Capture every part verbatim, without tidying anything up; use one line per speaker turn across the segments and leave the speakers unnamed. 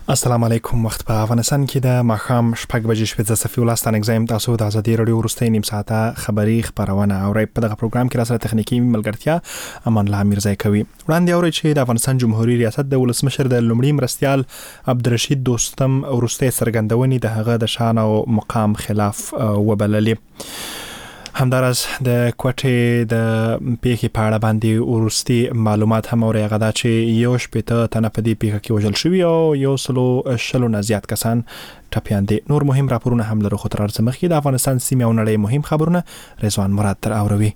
السلام علیکم. وخت په افغانستان کې د ماښام شپږ بجې شپږ صفر ولستان اگزایم تاسو د ازادي رادیو ورستۍ نیم ساعته خبری خبرونه او په دغه پروګرام کې را سره تخنیکی ملګرتیا امان الله میرزای کوي. وړاندې اوري چې د افغانستان جمهوریت ریاست د ولسمشر د لومړي مرستيال عبدالرشید دوستم ورستۍ سرګندونې د هغه د شان او مقام خلاف وبللې. همدارس د کوټې د پیښې په اړه باندې ورستي معلومات هم اوري غدا چې یو شپته تنه په دې پیښه کې وژل شوی او یو سلو شلو نه زیات کسان ټپیان دي. نور مهم راپورونه هم لرو خو تر ارزمخ کې د افغانستان سیمه او نړۍ مهم خبرونه رضوان مراد تر اوروي.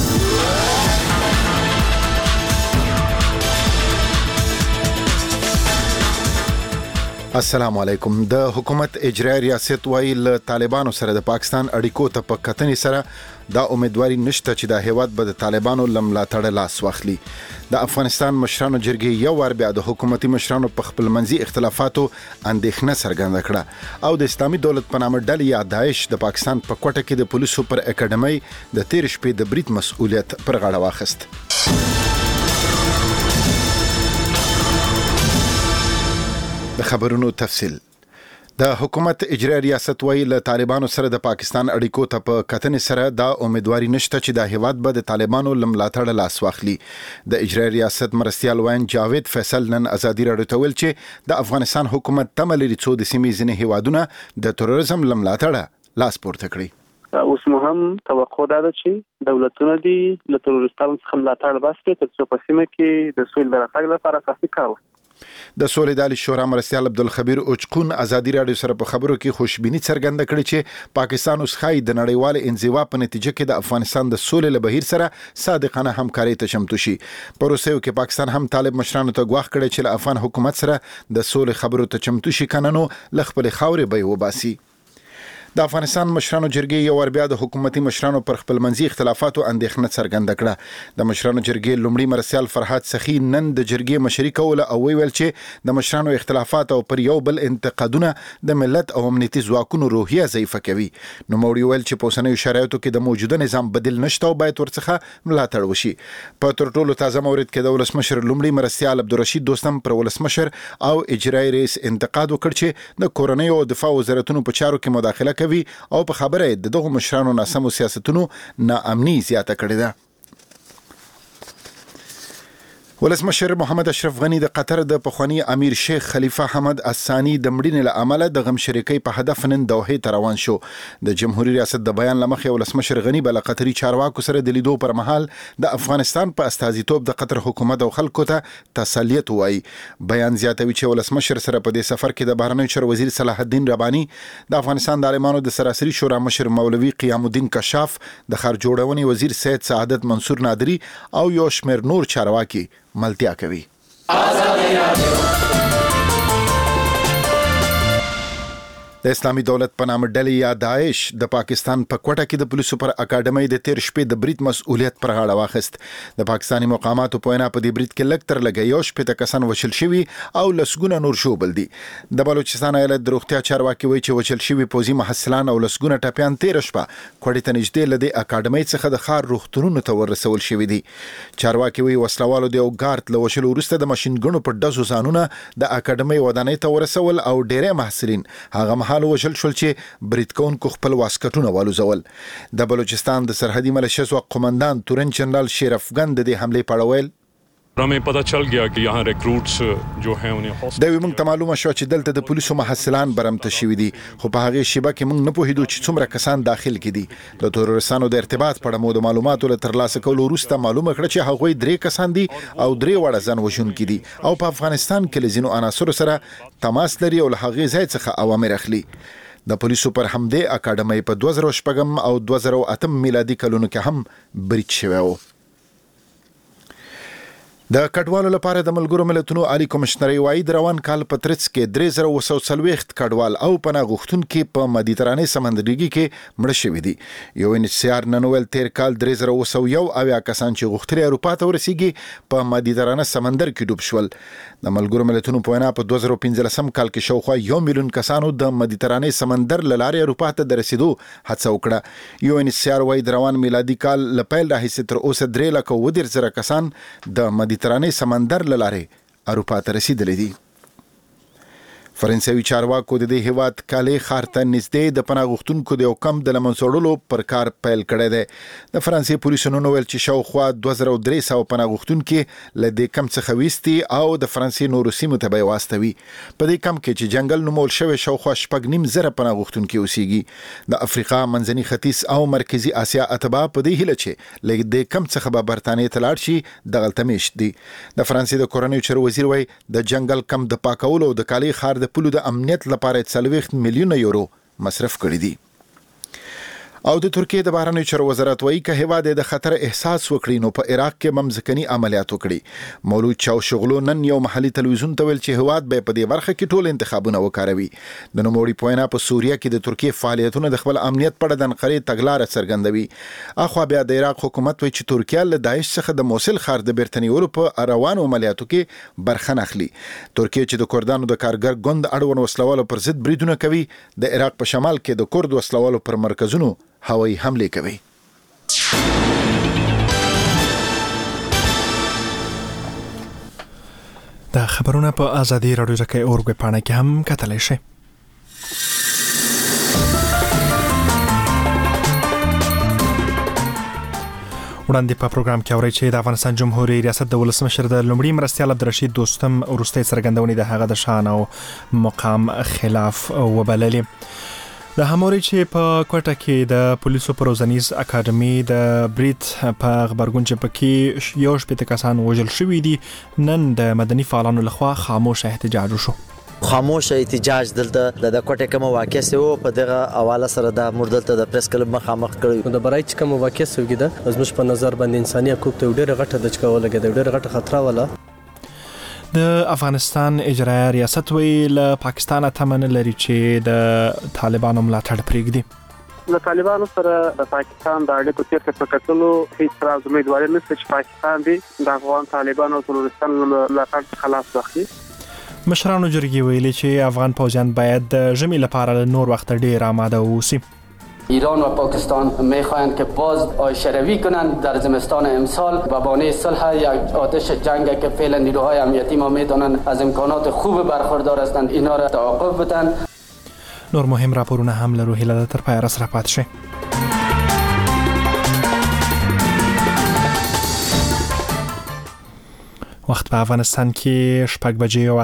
السلام علیکم. د حکومت اجرایی ریاست وايي له طالبانو سره د پاکستان اړیکو ته په کتنې سره دا امیدواري نشته چې د هیواد به د طالبانو لملاتړ لاس واخلي. د افغانستان مشرانو جرګې یو ور بیا د حکومتي مشرانو په خپل منځي اختلافاتو اندېښنه څرګنده کړه او د اسلامي دولت په نامه ډلې یا داعش د پاکستان په کوټه کې د پولیسو پر اکیډمۍ د تیر شپې د برید مسؤلیت پر غاړه واخیست. د خبرونو تفصیل. د حکومت اجرایی ریاست وايي له طالبانو سره د پاکستان اړیکو ته په کتنې سره دا امیدواري نشته چې د هیواد به د طالبانو لملاتړ لاس واخلي. د اجرایی ریاست مرستيال وین جاوید فیصل نن ازادي رادیو ته ویل چې د افغانستان حکومت تمه لري څو د سیمې ځینې هیوادونه د تروریزم لملاتړ لاس پورته کړي.
اوس مهم توقع ده چې دولتونه دي له تروریستانو څخه ملاتړ وکړي ترڅو په سیمه کې د سولې د راتګ لپاره اساسي کار وکړي.
د سولې د عالی شورا مرستيال عبدالخبیر اوچقون ازادي رادیو سره په خبرو کې خوشبینی څرګنده کړې چې پاکستان اوس خای د نړیوال انزوا په نتیجه کې د افغانستان د سولې له بهیر سره صادقانه همکاري ته چمتو شي. پروسه کې پاکستان هم طالب مشرانو ته غواخ کړي چې له افغان حکومت سره د سولې خبرو ته چمتو شي کنه نو ل خپل خاورې به وباسي. د افغانستان مشرانو جرګې یو ور بیا د حکومتي مشرانو پر خپل منځي اختلافاتو اندېښنه څرګنده کړه. د مشرانو جرګې لومړي مرستيال فرحات سخی نن د جرګې مشري کوله او ویل چې د مشرانو اختلافات او پر یو بل انتقادونه د ملت او امنیتي ځواکونو روحیه ضعیفه کوي. نو موري ویل چې په اوسنیو شرایطو کې د موجوده نظام بدیل نشته او باید ورڅخه ملاتړ وشي. په تر ټولو تازه مورید کې د ولسمشر لومړي مرستيال عبدالرشید دوستم پر ولسمشر او اجرایی رئیس انتقاد وکړ چې د کورنۍ او دفاع وزارتونو په چارو کې مداخله کوي او په خبره د دغه مشرانو ناسمو سیاستونو ناامني زیاته کړې ده. ولسمشر محمد اشرف غنی د قطر د پخوانی امیر شیخ خلیفہ حمد الثانی د مړینې له امله د غم شریکۍ په هدف نن دوحې ته روان شو. د جمهوریت ریاست د بیان لمخې ولسمشر غنی بل قطري چارواکو سره د لیدو پر مهال د افغانستان په استازیتوب د قطر حکومت او خلکو ته تسلیت وایي. بیان زیاتوي چې ولسمشر سره په دې سفر کې د بهرنیو چارو وزیر صلاح الدین ربانی، د افغانستان د عالمانو د سراسري شورا مشر مولوي قیام الدین کشاف، د خار جوړونې وزیر سید سعادت منصور نادری او یو شمېر نور چارواکي ملتیا کوي. د اسلامي دولت په نامه ډلې یا داعش د پاکستان په کوټه کې د پولیسو پر اکیډمۍ د تیر شپې د برید مسؤلیت پر غاړه واخیست. د پاکستاني مقاماتو په وینا په دې برید کې لږ تر لږه یو شپېته کسان وژل شوي او لسګونه نور ژوبل دي. د بلوچستان ایالت د روغتیا چارواکي وایي چې وژل شوي پوځي محصلان او لسګونه ټپیان تیر شپه کوټې ته نږدې له دې اکیډمۍ څخه د ښار روغتونونو ته ورسول شوي دي. چارواکي وایي وسلوالو د یو ګارد له وژلو وروسته د ماشینګڼو په ډزو ځانونه د اکیډمۍ ودانۍ ته ورسول او ډېری محصلین هغه حال وشل شول چې برید کوونکو خپل واسکټونه والوزول. د بلوچستان د سرحدي ملیشو قومندان تورن جنرال شیر افغان د دې حمله په اړه ویل
हमें पता चल गया कि यहाँ रिक्रूट्स जो हैं उन्हें
د موږ ته معلومه شو چې دلته د پولیسو محصلان برمته شوي دي خو په هغه شیبه کې موږ نه پوهیدو چې څومره کسان داخل کې دي. د تروریستانو د ارتباط په اړه مو د معلوماتو له ترلاسه کولو وروسته معلومه کړه چې هغوی درې کسان دي او درې وړه ځان وژونکي دي او په افغانستان کې له ځینو عناصرو سره تماس لري او له هغې ځای څخه اوامر اخلي. د پولیسو پر همدې اکیډمۍ په دوه زره شپږم او دوه زره اتم میلادي کلونو کې هم برید شوی و. د کډوالو لپاره د ملګرو ملتونو عالی کمشنري وايي د روان کال په ترڅ کې درې زره وسو څلوېښت کډوال او پناه غوښتونکي په مدیترانې سمندرګي کې مړه شوي دي. یو ان سی آر نن ویل تیر کال درې زره وسو یو اویا کسان چې غوښتل اروپا ته ورسیږي په مدیترانې سمندر کې ډوب شول. د ملګرو ملتونو په وینا په دوه زره پنځلسم کال کې شاوخوا یو میلیون کسانو د مدیترانې سمندر له لارې اروپا ته د رسیدو هڅه وکړه. یو ان سی آر وايي د روان میلادي کال له پیل راهیسې تر اوسه درې لکه اووه دېرش زره کسان د مدیترانې سمندر له لارې اروپا ته رسیدلي دي. فرانسوي چارواکو د دې هیواد کالي خارته نږدې د پناه غوښتونکو د یو کم د لمنځوړلو پر کار پیل کړی دی. د فرانسې پولیسو نن ویل چې شاوخوا دوه زره درې سوه پناه غوښتونکي له دې کم څخه ویستي او د فرانسې نورو سیمو ته به یې واستوي. په دې کم کې چې جنګل نومول شوی شاوخوا شپږ نیم زره پناه غوښتونکي اوسېږي. د افریقا، منځني ختیځ او مرکزي اسیا اتباع په دې هیله چې له دې کم څخه به برطانیې ته لاړ شي دغلته میشت دي. د فرانسې د کورنیو چارو وزیر وایي د جنګل کم د پاکولو او د کالي ښار د پولو د امنیت لپاره څلوېښت میلیونه یورو مصرف کړي دي. او د ترکیې د بهرنیو چارو وزارت وایي که هیواد د خطر احساس وکړي نو په عراق کې ممزکني عملیات وکړي. مولود چاوشغلو نن یو محلي تلویزیون ته ویل چې هیواد به په دې برخه کې ټول انتخابونه وکاروي. د نوموړي په وینا په سوریه کې د ترکیې فعالیتونه د خپل امنیت په اړه د انقرې تګلاره څرګندوي. اخوا بیا د عراق حکومت وایي چې ترکیه له داعش څخه د موصل ښار د بیرته نیولو په روانو عملیاتو کې برخه نه اخلي. ترکیه چې د کردانو د کارګر ګوند اړوند وسلوالو پر ضد بریدونه کوي، د عراق په شمال کې د کرد وسلوالو پر مرکزونو هوایي حمله کوي.
دا خبرونه په آزادي رادیو ځکه اورګوي پاڼه کې هم کتلی شئ. وړاندې په پروګرام کې اورئ چې د افغانستان جمهوریت ریاست د ولسمشر د لومړي مرستیال عبدالرشید دوستم وروستۍ څرګندونې د هغه د شان او مقام خلاف وبللې. د هموري چې په کوټه کې د پولیسو په روزنیز اکاډمي د بریټ په خبرګون چې پکې یو شپږ کسان وژل شوي دي، نن د مدني فعالانو لخوا خاموش احتجاج وشو.
خاموش احتجاج دلته د کوټه کوم واقع سو په دغه حواله سره د مردلته د پریس کلب مخامخ کړی.
د برای چې کوم واقع سوګی ده زموږ په نظر باندې انساني حقوق ته ډېر غټه د چکول لګي، ډېر غټه خطر ولا.
د افغانستان اجرایه ریاست وی له پاکستان تمن لري چې د طالبانو ملاتړ پرېږدي.
د طالبانو سره د پاکستان د اړیکو تیرته په کتلو هیڅ راز امیدواري نشته چې پاکستان دی د افغان طالبانو او ترورستانو ملاتړ خلاص واخلي.
مشرانو جرګې ویلي چې افغان پوځیان باید د ژمي لپاره نور وخت ډیر آماده اوسي.
ایران و پاکستان میخواهند که باز آشروی کنند در زمستان امسال و بانه صلح یک آتش جنگ که فعلا نیروهای امنیتی ما میدانند از امکانات خوب برخوردار هستند اینا را توقف بدن.
نور مهم راپورونه هم لرو، هیله تر پای را سره پات شي. وخت په افغانستان کې شپږ بجې او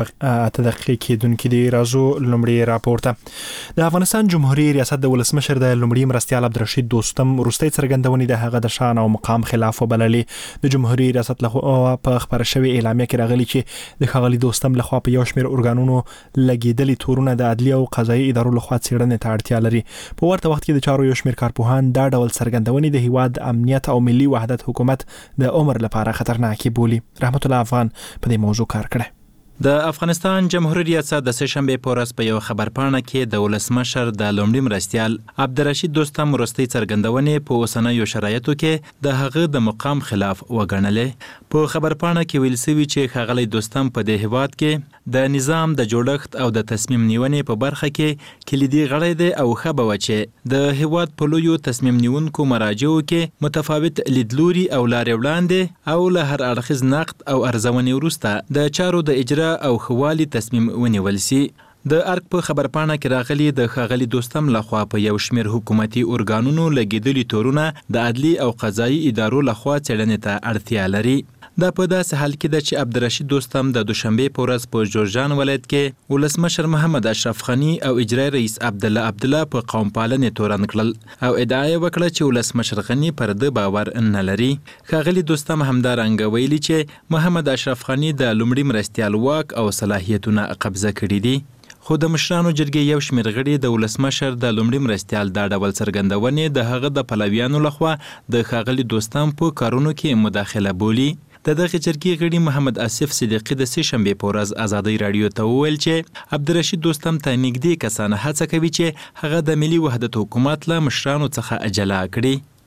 اته دقیقې کېدونکې دی. راځو لومړی راپور ته. د افغانستان جمهوریت ریاست د ولسمشر د لومړي مرستیال عبدالرشید دوستم وروستۍ څرګندونې د هغه د شان او مقام خلاف وبللې. د جمهوریت ریاست لخوا په خبره شوې اعلامیه کې راغلي چې د ښاغلي دوستم لخوا په یو شمېر ارګانونو لګېدلي تورونه د عدلي او قضایي ادارو لخوا څېړنې ته اړتیا لري. په ورته وخت کې د چارو یو شمېر کارپوهان دا ډول څرګندونې د هیواد امنیت او ملي وحدت حکومت د عمر لپاره خطرناکې بولي. رحمت الله افغان په دې موضوع کار کړی.
د افغانستان جمهوریت ریاست د سه شنبې په ورځ په یو خبرپاڼه کې د ولسمشر د لومړي مرستیال عبدالرشید دوستم وروستۍ څرګندونې په اوسنیو شرایطو کې د هغه د مقام خلاف وګڼلې. په خبرپاڼه کې ویل شوي چې ښاغلی دوستم په دې هیواد کې د نظام د جوړښت او د تصمیم نیونې په برخه کې کلیدي غړی دی او ښه به وه چې د هیواد په لویو تصمیم نیونکو مراجعو کې متفاوت لیدلوري او لارې وړاندې او له هر اړخیز نقد او ارزونې وروسته د چارو د اجرا او خوالي تصمیم ونیول سي. د ارګ په خبرپاڼه کې راغلي د ښاغلي دوستم لخوا په یو شمېر حکومتي ارګانونو لګېدلي تورونه د عدلي او قضایي ادارو لخوا څېړنې ته اړتیا لري. دا په داسې حال کې ده چې عبدالرشید دوستم د دوشنبې په ورځ په جورجان ولایت کې ولسمشر محمد اشرف غني او اجرایي رئیس عبدالله عبدالله په قوم پالنې تورن کړل او ادعا یې وکړه چې ولسمشر غني پر ده باور نه لري. ښاغلي دوستم همدارنګه ویلي چې محمد اشرف غني د لومړي مرستیال واک او صلاحیتونه قبضه کړي دي. خو د مشرانو جرګې یو شمېر غړي د ولسمشر د لومړي مرستیال دا ډول څرګندونې د هغه د پلویانو لخوا د ښاغلي دوستم په کارونو کې مداخله بولي. د دغه جرګې غړي محمد آصف صدیقي د سه شنبې په ورځ ازادۍ راډیو ته وویل چې عبدالرشید دوستم ته نږدې کسان هڅه کوي چې هغه د ملي وحدت حکومت له مشرانو څخه جلا کړي.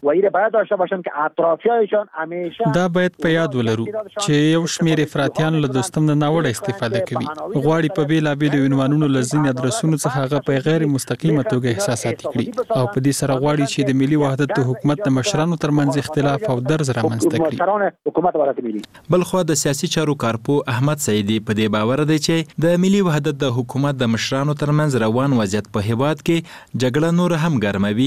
و این باید داشته باشن که اطرافیانشان همیشه
دا باید په یاد ولرو چې یو شمېر افراطیان له دوستم نه ناوړه استفاده کوي، غواړي په بیلابېلو عنوانونو له ځینې ادرسونو څخه هغه په غیر مستقیمه توګه احساسات کړي او په دې سره غواړي چې د ملي وحدت د حکومت د مشرانو ترمنځ اختلاف او درز رامنځته کړي.
بلخو د سیاسي چارو کارپو احمد سعیدی په دې باور دی چې د ملي وحدت د حکومت د مشرانو ترمنځ روان وضعیت په هیواد کې جګړه نور هم ګرموي.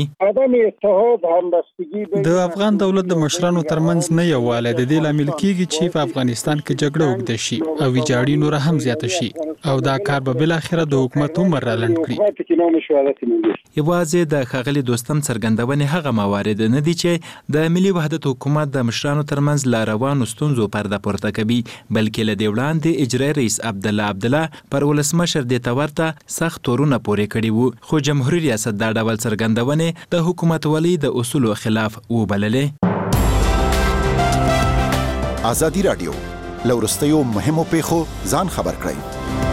د افغان دولت د مشرانو ترمنځ نه یووالی د دې لامل کیږي چې په افغانستان کې جګړه اوږده شي او ویجاړي نور هم زیاته شي او دا کار به بل اخره د حکومت عمر رالنډ کړي.
یوازې د ښاغلي دوستم څرګندونې هغه موارد نه دي چې د ملي وحدت حکومت د مشرانو ترمنځ لا روانو ستونزو پرده پورته کوي، بلکې له دې وړاندې اجرایي رئیس عبدالله عبدالله پر ولسمشر دې ته ورته سخت تورونه پورې کړي وو، خو جمهوریت ریاست دا ډول څرګندونې د حکومتولۍ د اصولو خلاف وبللې.
ازادي رادیو لورستیو مهمو پیښو ځان خبر کړئ.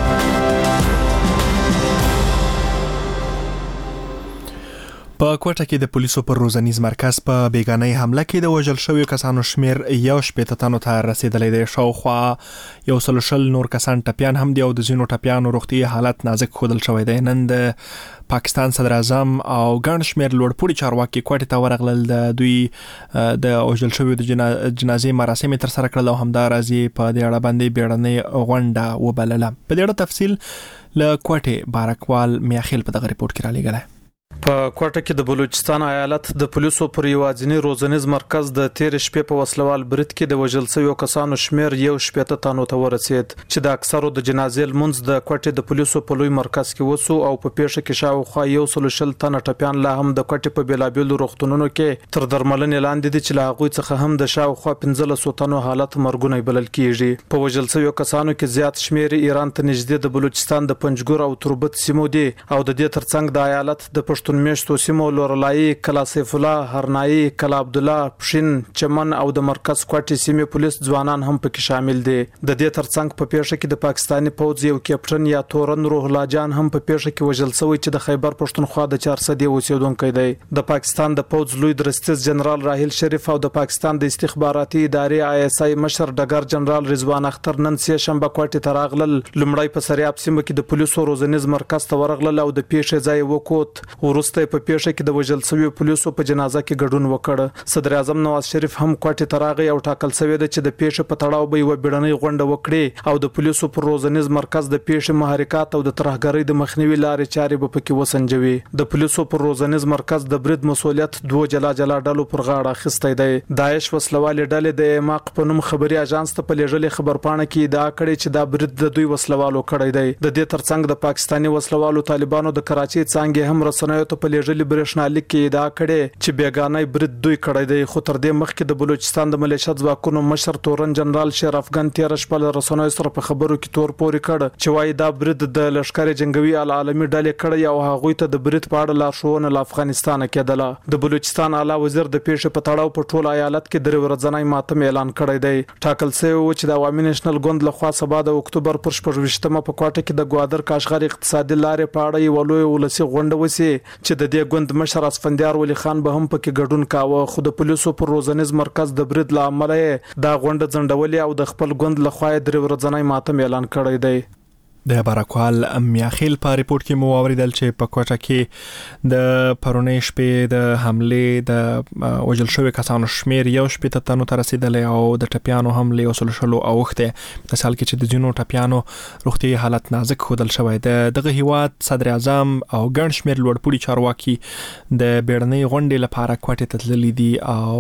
په کوټه کې د پولیسو پر روزنیز مرکز په بیګانۍ حمله کې د وژل شویو کسانو شمیر یو شپېته تنو ته رسیدلی دی. شاوخوا یو سل شل نور کسان ټپیان هم دي او د ځینو ټپیانو روغتیايي حالت نازک ښودل شوی دی. نن د پاکستان صدر اعظم او ګڼ شمېر لوړپوړي چارواکي کوټې ته ورغلل. د دوی د وژل شویو د جنازې مراسم یې ترسره کړل او همداراز یې په دې اړه باندې بیړنۍ غونډه وبلله. په دې اړه تفصیل له کوټې بارکوال میاخیل په دغه ریپورت کې رالیږلی.
په کوټه کې د بلوچستان ایالت د پولیسو پر یوازینی روزنیز مرکز د تیر شپې په وسلوال برید کې د وژل شویو کسانو شمیر یو شپېته تنو ته ورسید چې د اکثرو د جنازې لمونځ د کوټې د پولیسو په لوی مرکز کې وسو او په پیښه کې شاوخوا یو سل شل تنه ټپیان لا هم د کوټې په بیلابېلو روغتونونو کې تر درملنې لاندې دي چې له هغوی څخه هم د شاوخوا پنځلسو تنو حالت مرګونی بلل کیږي. په وژل شویو کسانو کې زیات شمیر ایران ته نږدې د بلوچستان د پنجګور او تربت سیمو دي او د دې ترڅنګ د ایالت د پښتون میشتو سیمو لورلای، کلا سیف الله، هرنایی، کلا عبد الله، پښین، چمن او د مرکز کوټې سیمې پولیس ځوانان هم پکې شامل دي. د دې ترڅنګ په پیښه کې د پاکستاني پوځ یو کیپټن یا تورن روح الله جان هم په پیښه کې وژل شوی چې د خیبر پښتونخوا د چارسدې اوسیدونکی دی. د پاکستان د پوځ لوی درستیز جنرال راحیل شریف او د پاکستان د استخباراتي ادارې آی اس آی مشر ډګر جنرال رضوان اختر نن سه شنبه کوټې ته راغلل. لومړی په سریاب سیمه کې د پولیسو روزنیز مرکز ته ورغلل او د پیښې ځای وکوت. وروسته په پیښه کې د وژل شویو پولیسو په جنازه کې ګډون وکړ. صدر اعظم نواز شریف هم کوټې ته راغی او ټاکل شوی دی چې د پیښې په تړاو به یو بیړنۍ غونډه وکړي او د پولیسو پر روزنیز مرکز د پیښې محرکات او د ترهګرۍ د مخنیوي لارې چارې به پکې وسنجوي. د پولیسو پر روزنیز مرکز د برید مسؤلیت دوه جلا جلا ډلو پر غاړه اخیستی دی. داعش وسلوالې ډلې د ایماق په نوم خبري اژانس ته په لېږلې خبرپاڼه کې ادعا کړې چې دا برید د دوی وسلوالو کړی دی. د دې ترڅنګ د پاکستاني وسلوالو طالبانو د کراچۍ څانګې هم رسنیو ته په لېږلې برېښنالیک کې ادعا کړې چې بیګانۍ برید دوی کړی دی. خو تر دې مخکې د بلوچستان د ملیشیا ځواکونو مشر تورن جنرال شیر افغان تیر شپه له رسنیو سره په خبرو کې تور پورې کړ چې وايي دا برید د لشکر جنگوي العالمي ډلې کړی او هغوی ته د برید په اړه لارښوونه له افغانستان کېدله. د بلوچستان اعلی وزیر د پیښې په تړاو په ټول ایالت کې درې ورځنی ماتم اعلان کړی دی. ټاکل شوی و چې د عوامي نېشنل ګوند لخوا سبا د اکتوبر پر شپږویشتمه په کوټه کې د ګوادر کاشغر اقتصادي لارې په اړه یو لوی ولسي غونډه وسی چې د دې ګوند مشر اسفندیار ولی خان به هم پکې ګډون کاوه. خو د پولیسو پر روزنیز مرکز د برید له امله دا غونډه ځنډولې او د خپل ګوند لخوا درې ورځنی ماتم اعلان کړی دی.
د بارکوال میاخیل په ریپورت کې مو اوریدل چې په کوټه کې د پرونی شپې د حمله د وژل شوی کسانو شمیر یو شپېته تنو ته رسیدلی او د ټپیانو هم له وسل شلو اوخته. مثال کې چې د جنو ټپیانو روغتي حالت نازک خودل شوی دی. دغه هیواد صدر اعظم او ګڼ شمیر لوړپوړي چارواکي د بیړنۍ غونډې لپاره کوټه ته تللي دي او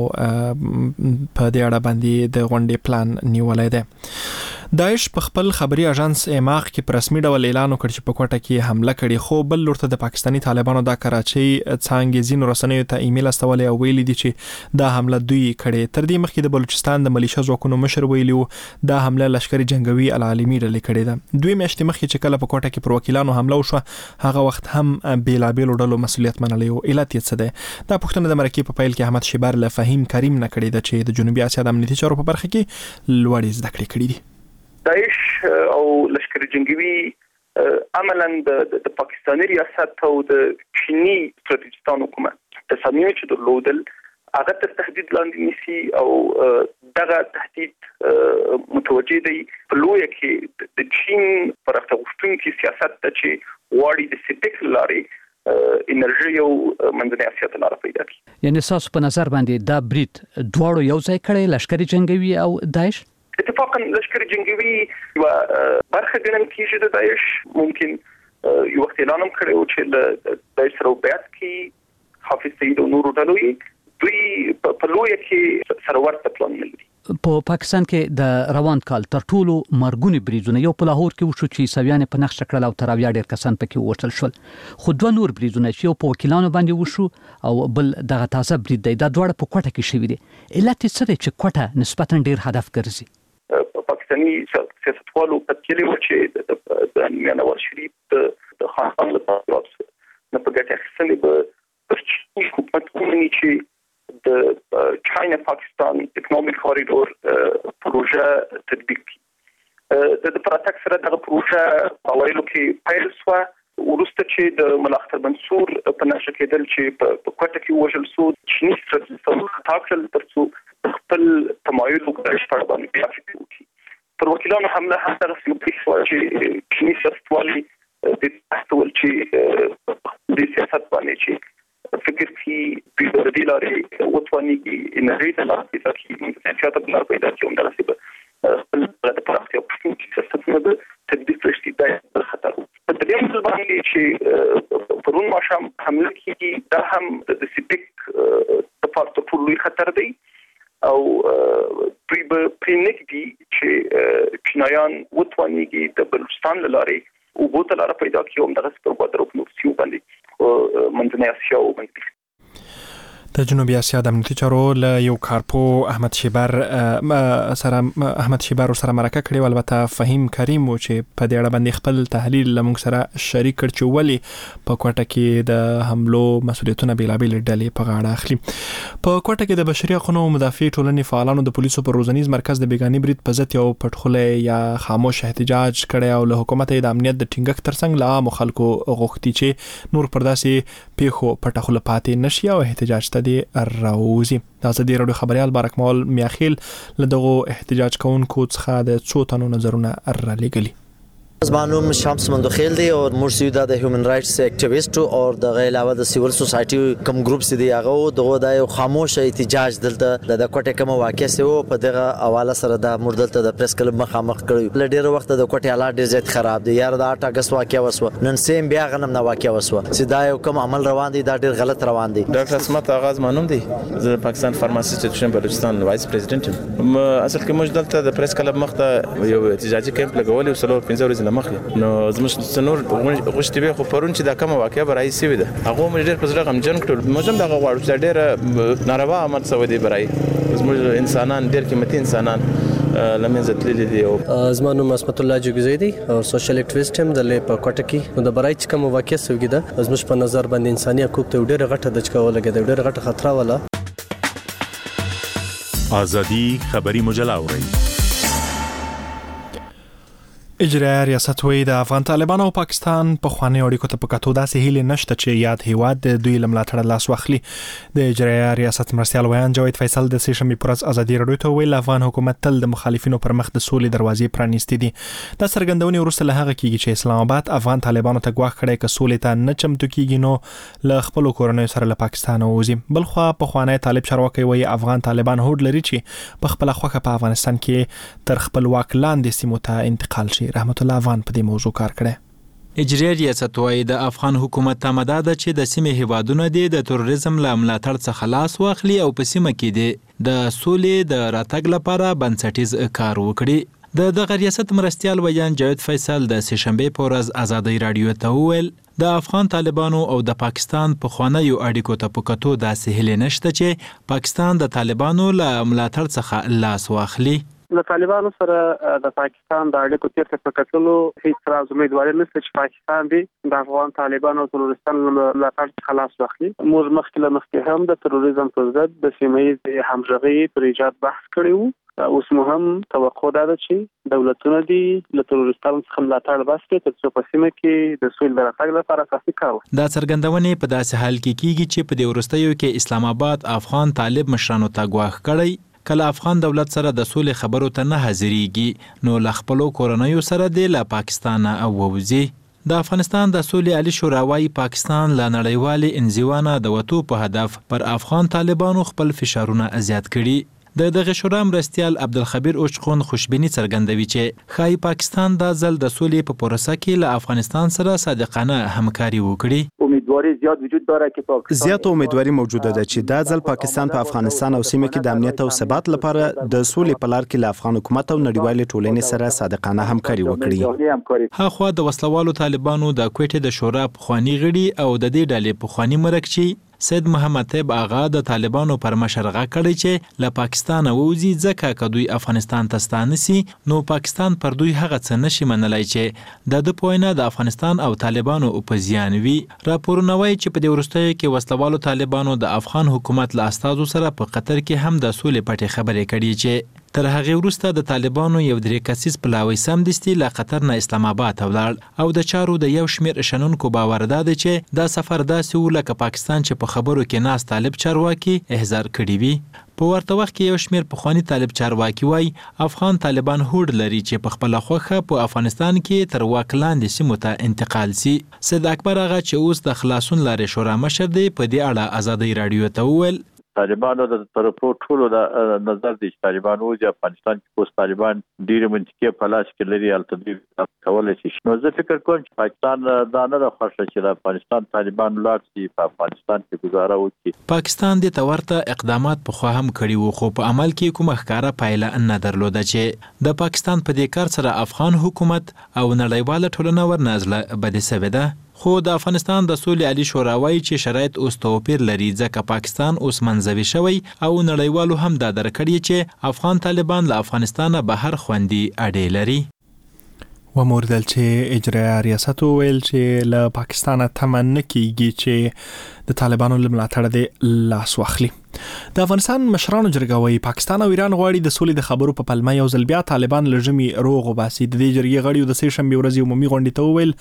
په دې اړه باندې د غونډې پلان نیولای دی. داعش په خپل خبري اژانس ایماق کې په رسمي ډول اعلان وکړ چې په کوټه کې حمله کړې، خو بل لورته د پاکستاني طالبانو د کراچۍ څانګې ځینو رسنیو ته ایمیل استولې او ویلي دي چې دا حمله دوی کړې. تر دې مخکې د بلوچستان د ملیشیا ځواکونو مشر ویلي و دا حمله لشکري جنگوي العالمي ډلې کړې ده. دوی میاشتې مخکې چې کله په کوټه کې پر وکیلانو حمله وشوه هغه وخت هم بیلابېلو ډلو مسؤلیت منلی و. علت یې څه دی؟ دا پوښتنه د مرکې په پیل کې احمد شیبار له فهیم کریم نه کړې ده چې د جنوبي اسیا د امنیتي چارو په برخه کې لوړې زده کړې کړې دي.
داعش او لشکر جنگوي عملا د پاکستاني ریاست او د چینی ستراتیژیستان حکومت تصامیم چې درلودل هغه تر تهدید لاندې نیسي او دغه تهدید متوجه دی په لویه کې د چین پر غوښتونکي سیاست ته چې غواړي د سپیک لارې انرژي او منځنۍ اسیا ته لاره پیدا کړي.
یعنی تاسو په نظر باندې دا برید دواړو یو ځای کړی، لشکري جنگوي او داعش؟
اتفاقا لشکري جنگوي یو برخه ګڼل کېږي د داعش. ممکن یو وخت اعلان هم کړی و چې له داعش سره بیعت کړي حافظ سعید او نورو ډلو دوی په لویه کې سره ورته پلان لري.
په پاکستان کې د روان کال تر ټولو مرګونی بریدونه یو په لاهور کې وشو چې عیسویان په نقش کړل او تر اویا ډیر کسان پکې ووتل شول. خو دوه نور بریدونه چې یو په وکیلانو باندې وشو او بل دغه تازه برید دی، دا دواړه په کوټه کې شوي دي. علت څه دی چې کوټه نسبتا ډیر هدف ګرځي؟
پاکستاني سیاستوالو په کلی و چې د نواز شریف د خان لپاره نه په ګټه اخیستنې به پر حکومت کومني چې د چاینا پاکستان اکونومیک کوریډور پروژه تطبیق کړي. د پراتک سره دغه پروژه په ویلو کې پیل شو ورسته چې د ملک اختر منصور په نشه کېدل چې په کوټه کې وژل شو، چینی ستراتیژي تاکل ترڅو خپل تمایل وکړي په باندې بیا فکر وکړي. پر وکیلانو حمله هم دغه سلوکي شو چې چینی سیاستوالي د تحول چې د سیاست باندې چې فکر کی په دې لارې وټوانی کې انرژي ته لاسي ساتي چې تاسو په لار پیدا کوم درسي به خپل د پراختیا په سیاست نه تطبیق لشتي د خطر په دې مل باندې چې پرون ماشام حمله کې دا هم د سپیک په پارت په لوی خطر دی او دوی به پرینک دي چې چینایان وټوانی کې د بلوچستان لارې او بوتل لاره پیدا کوم درس په قدرت نو سیو باندې منځنۍ اسیا او منځنۍ
د جنوبي اسیا د امنیتي چارو له یو کارپو احمد شیبر سره احمد شیبر سره مرکه کړې و. البته فهیم کریم و چې په دې اړه باندې خپل تحلیل لمونږ سره شریک کړ چې ولې په کوټه کې د حملو مسولیتونه بیلابیل ډلې په غاړه اخلي. په کوټه کې د بشري حقوقو مدافع ټولنې فعالانو د پولیسو پر روزنیز مرکز د بیګاني برید په ضد یو پټخوله یا خاموش احتجاج کړی او له حکومت د امنیت د ټینګښت ترڅنګ له عامو خلکو غوښتي چې نور پر داسې پیښو پټخوله پاتې نشي او احتجاج ته دی راوځي. د ازادي راډیو خبريال بارک مول میاخیل له دغه احتجاج کوونکو څخه د څو تنو نظرونه را لګلي.
زمانوم شمس مندوخیل دی او مرسیدا د هیومن رائټس اکټیویسټ او د علاوه د سیول سوسایټي کم ګروپس دی هغه دغه د خاموش احتجاج دلته د کوټه کوم واقع سه او په دغه حواله سره د مردلته د پریس کلب مخامخ کړی. ل ډیره وخت د کوټه حالات ډیر زیات خراب دي. یار د اټ اگست واقع وسو نن سیم بیا غنم نه واقع وسو چې دا یو کوم عمل روان دي دا ډیر غلط روان دي.
ډاکټر اسمت آغاز مانوم دی د پاکستان فارماسیسټ بلوچستان وایس پریزیدنت م اصل کې موږ دلته د پریس کلب مخ ته یو احتجاجي کیمپ لګولې او سلور پنځه ورځې لمخ نو زموږ څنور غوښتي به خو پرون چې دا کومه واقعه برای سوي ده هغه موږ ډېر پزړه غمجن کړو. موږ هم دا غواړو چې ډېر ناروا عمل سوي دی برای زموږ انسانان ډېر قیمتي انسانان لمنځه تللي دي.
زمانو اسمت الله جوګزی دی او سوشل اکټیویسټ هم د لې په کوټه کې نو د برای چې کومه واقعه سوي ده زموږ په نظر باندې انساني حقوق ته ډېر غټه د چکا ولګي ډېر غټه خطر ولا.
ازادي خبري مجله اوري.
اجرایه ریاست وی د افغان طالبانو او پاکستان په خواني اړیکو ته په کتو داسې هیله نشته چې یاد هیواد د دوی لملاتړ لاس واخلي. د اجرایه ریاست مرستيال ویان جاوید فیصل د سې شنبه پر ورځ ازادي راډیو ته ویل افغان حکومت تل د مخالفینو پر مخ د سولې دروازې پرانیستې دي. دا څرګندونه وروسته له هغه کېږي چې اسلام آباد افغان طالبانو ته ګواښ کړی ک سولې ته نه چمتو کیږي نو له خپل کورنۍ سره له پاکستان وځي. بلخو په خواني طالب چارواکي وی افغان طالبان هوډ لري چې په خپل خوخه په افغانستان کې تر خپل واک لاندې سیمو ته انتقال شي. رحمت الله افغان په دې موضوع کار کړی.
اجرایه ریاست وايي د افغان حکومت تماده ده چې د سیمې هیوادونو د تروریزم له ملاتړ څخه خلاص واخلي او په سیمه کې د سولې د راتګ لپاره بنسټیز کار وکړي. د دغه ریاست مرستيال ویان جاوید فیصل د سې شنبه په ورځ ازادي راډیو ته وویل د افغان طالبانو او د پاکستان په خوانیو اړیکو ته په کتو داسې هیله نشته چې پاکستان د طالبانو له ملاتړ څخه لاس واخلي.
د طالبانو سره د پاکستان د اړیکو تیرته په کتلو هیڅ راز امیدواري نشته چې پاکستان دی د افغان طالبانو او تروریستانو ملاتړ څخه خلاص واخلي. موږ مخکې له مخکې هم د تروریزم پر ضد د سیمه ییزې همغږۍ پر ایجاد بحث کړی وو اوس مهم توقع ده چې دولتونه دي له تروریستانو څخه ملاتړ وکړي ترڅو په سیمه کې د سولې د راتګ لپاره اساسي کار وکړي.
دا څرګندونې په داسې حال کې کیږي چې په دې وروستیو کې اسلام آباد افغان طالب مشرانو ته ګواښ کړی کله افغان دولت سره د سولې خبرو ته نه حاضرېږي نو له خپلو کورنیو سره د له پاکستان او ووځي. د افغانستان د سولې عالی شورا وايي پاکستان له نړیوالې انزوا نه د وتو په هدف پر افغان طالبانو خپل فشارونه زیات کړي. د دغه شورا مرستیال عبدالخبیر اوچخون خوشبینی څرګندوي چې ښایي پاکستان دا ځل د سولې په پروسه کې له افغانستان سره صادقانه همکاري وکړي.
امیدواری زیات وجود داره که پاکستان
زیات امیدواری موجوده ده چې دا ځل پاکستان په افغانستان او سیمه کې د امنیت او ثبات لپاره د سولې په لار کې له افغان حکومت او نړیوالې ټولنې سره صادقانه همکاري وکړي.
هاخوا د وسلوالو طالبانو د کوټې د شورا پخوانی غړي او د دې ډلې پخوانی مرکچی سید محمد طیب آغا د طالبانو پر مشرغه کړی چې له پاکستان ووځي ځکه که دوی افغانستان ته ستانه سي نو پاکستان پر دوی هغه څه نشي منلای چې د د پوینه د افغانستان او طالبانو په زیان وي. راپورونه وایي چې په دې وروستیو کې وسلوالو طالبانو د افغان حکومت له استازو سره په قطر کې هم د سولې پټې خبرې کړي چې تر هغه وروسته د طالبانو یو درې کسیز پلاوی سمدستي له قطر نه اسلام آباد ته ولاړ او د چارو د یو شمیر شنونکو باور ده چې دا سفر داسې و لکه پاکستان چې په خبرو کې ناس طالب چارواکي احضار کړي وي. په ورته وخت کې یو شمیر پخوانی طالب چارواکي وای افغان طالبان هوډ لري چې په خپل خوخه په افغانستان کې تر واک لاندې سیمو ته انتقال سي. سید اکبر آغا چې اوس د خلاصون لارې شورا مشر دی په دې اړه آزادۍ رادیو ته وویل
طالبانو د طرفو ټولو د نظر دي چې طالبان وځي افغانستان کې اوس طالبان ډېر منطقي په لاس کې لري التدبیر کولای شي. نو زه فکر کوم چې پاکستان دا نه راخښه چې د افغانستان طالبان لاړ شي په افغانستان کې گزاره وکړي.
پاکستان د تورته اقدامات په خوا هم کړي وو خو په عمل کې کومه ښکاره پایله نه درلوده چې د پاکستان په دې کار سره افغان حکومت او نړیواله ټولنه ورنازله بده سوي ده. خو د افغانستان د سولې عالی شورا وايي چې شرایط اوس توپیر لري ځکه پاکستان اوس منځوي شوی او نړیوالو هم دا درکړي چې افغان طالبان له افغانستانه بهر خوندي اړې لري.
و موردل چې اجرا ریاست ویل چې له پاکستانه تمن کیږي چې د طالبانو له ملاتړ دی لاس واخلي. د افغانستان مشرانو جرګه وايي پاکستان او ایران غواړي د سولې د خبرو په پلمه یو ځل بیا طالبان لږمي روغ وباسي. د دې جرګې غړي د سې شنبه ورځې عمومي غونډې ته ویل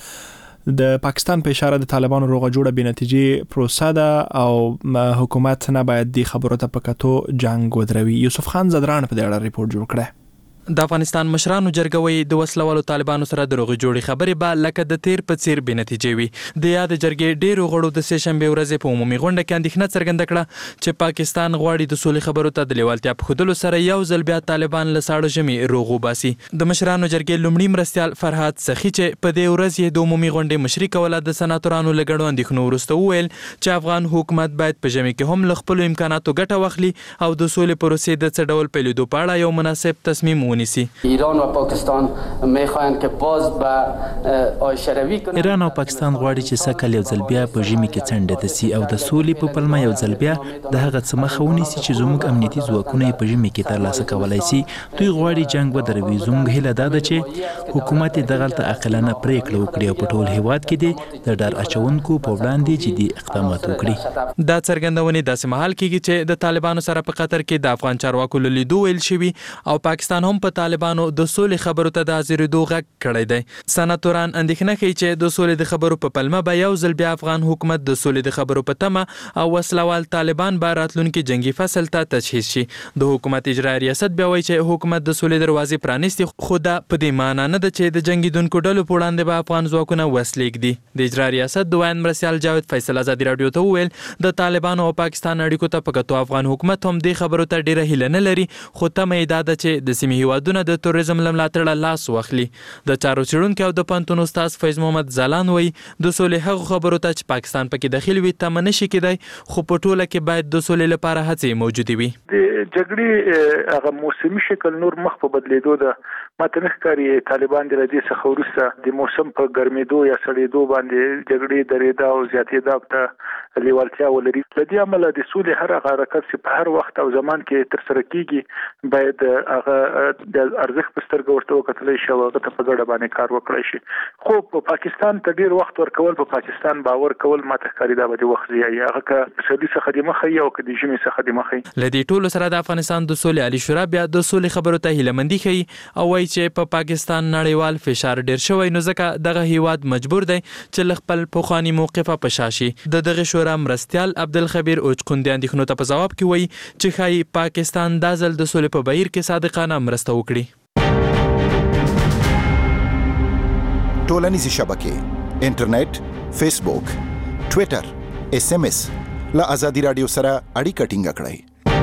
د پاکستان په اشاره د طالبانو روغه جوړه بې نتیجې پروسه ده او حکومت نه باید د خبرو ته په کتو جنگ ودروي. یوسف خان زدران په دې اړه ریپورت جوړ کړی.
د افغانستان مشرانو جرګوي د وسلوالو طالبانو سره د روغې جوړې خبرې به لکه د تیر په څیر بې نتیجې وي. د یاد جرګې ډیرو غړو د سې شنبه ورځې په عمومي غونډه کې اندېښنه څرګنده کړه چې پاکستان غواړي د سولې خبرو ته د لیوالتیا په ښودلو سره یو ځل بیا طالبان له ساړه ژمي روغ وباسي. د مشرانو جرګې لومړي مرستیال فرهاد سخي چې په دې ورځ یې د عمومي غونډې مشري کوله د سناتورانو له ګډو اندېښنو وروسته وویل چې افغان حکومت باید په ژمي کې هم له خپلو امکاناتو ګټه واخلي او د سولې پروسې د څه ډول پیلېدو په اړه یو مناسب تصمیم ونیسي.
ایران و پاکستان میخواهند که باز به آشروی کنند.
ایران او پاکستان غواړي چې سکه یو ځل بیا په ژمي کې څنډه ته سي او د سولې په پلمه یو ځل بیا د هغه څه مخه ونیسي چې زموږ امنیتي ځواکونه په ژمي کې ترلاسه کولای شي. دوی غواړي جنگ ودروي. زموږ هیله دا ده چې حکومت دغلته عاقلانه پریکړه وکړي او په ټول هیواد کې د ډار اچونکو په وړاندې جدي اقدامات وکړي.
دا څرګندونې داسې مهال کېږي چې د طالبانو سره په قطر کې د افغان چارواکو له لیدو ویل شوي او پاکستان هم په طالبانو د سولې خبرو ته د حاضرېدو غږ کړی دی. سناتوران اندېښنه ښیي چې د سولې د خبرو په پلمه به یو ځل بیا افغان حکومت د سولې د خبرو په تمه او وسلوال طالبان به راتلونکي جنگي فصل ته تجهیز شي. د حکومت اجرا ریاست بیا وایي چې حکومت د سولې دروازې پرانیستي خو دا په دې معنا نه ده چې د جنګیدونکو ډلو په وړاندې به افغان ځواکونه وسلې ږدي. د اجرا ریاست د وایند مرستیال جاوید فیصل ازادي راډیو ته وویل د طالبانو او پاکستان اړیکو ته په کتو افغان حکومت هم دې خبرو ته ډیره هیله نه لري خو تمه یې دا ده چې د سیمې هیوادونه د توریزم له ملاتړه لاس واخلي. د چارو څېړونکی او د پوهنتون استاد فیض محمد ځلان وایي د سولې هغو خبرو ته چې پاکستان پکې دخیل وي تمه نشي کېدای خو په ټوله کې باید د سولې لپاره هڅې موجودې وي.
د جګړې هغه موسمي شکل نور مخ په بدلیدو ده. ماته نه ښکاري طالبان د دې څخه وروسته د موسم په ګرمېدو یا سړېدو باندې جګړې درېدا او زیاتېدا ته لیوالتیا ولري. لدی عمل د سولې هر حرکت چې په هر وخت او زمان کې تر سره کیږي باید هغه د ارزښت په سترګه ورته وکتل شي او هغه ته په ګډه باندې کار وکړي شي. خو په پاکستان ته ډیر وخت ورکول په پاکستان باور کول ماته ښکاري دا به وخت زیایي هغه که سړي څخه د مخې او که د ژمي څخه د مخې.
لدی ټولو سره د افغانستان د سولې عالی شورا بیا د سولې خبرو ته هیلمندي کوي او وایي چې په پاکستان نړیوال فشار ډیر شوی نو ځکه دغه هیواد مجبور دی چې خپل پوخانی موقف په شاشي. د دغه شورا مرستيال عبدالخبیر اوچقون د اندېښنو ته په جواب کې وایي چې خای پاکستان د ځل د سولې په بهیر کې صادقانه مرسته وکړي.
ټولنیزې شبکې انټرنیټ، فیسبوک، ټوئیټر، اس ام اس لا آزادي رادیو سره اړیکه ټینګه کړئ.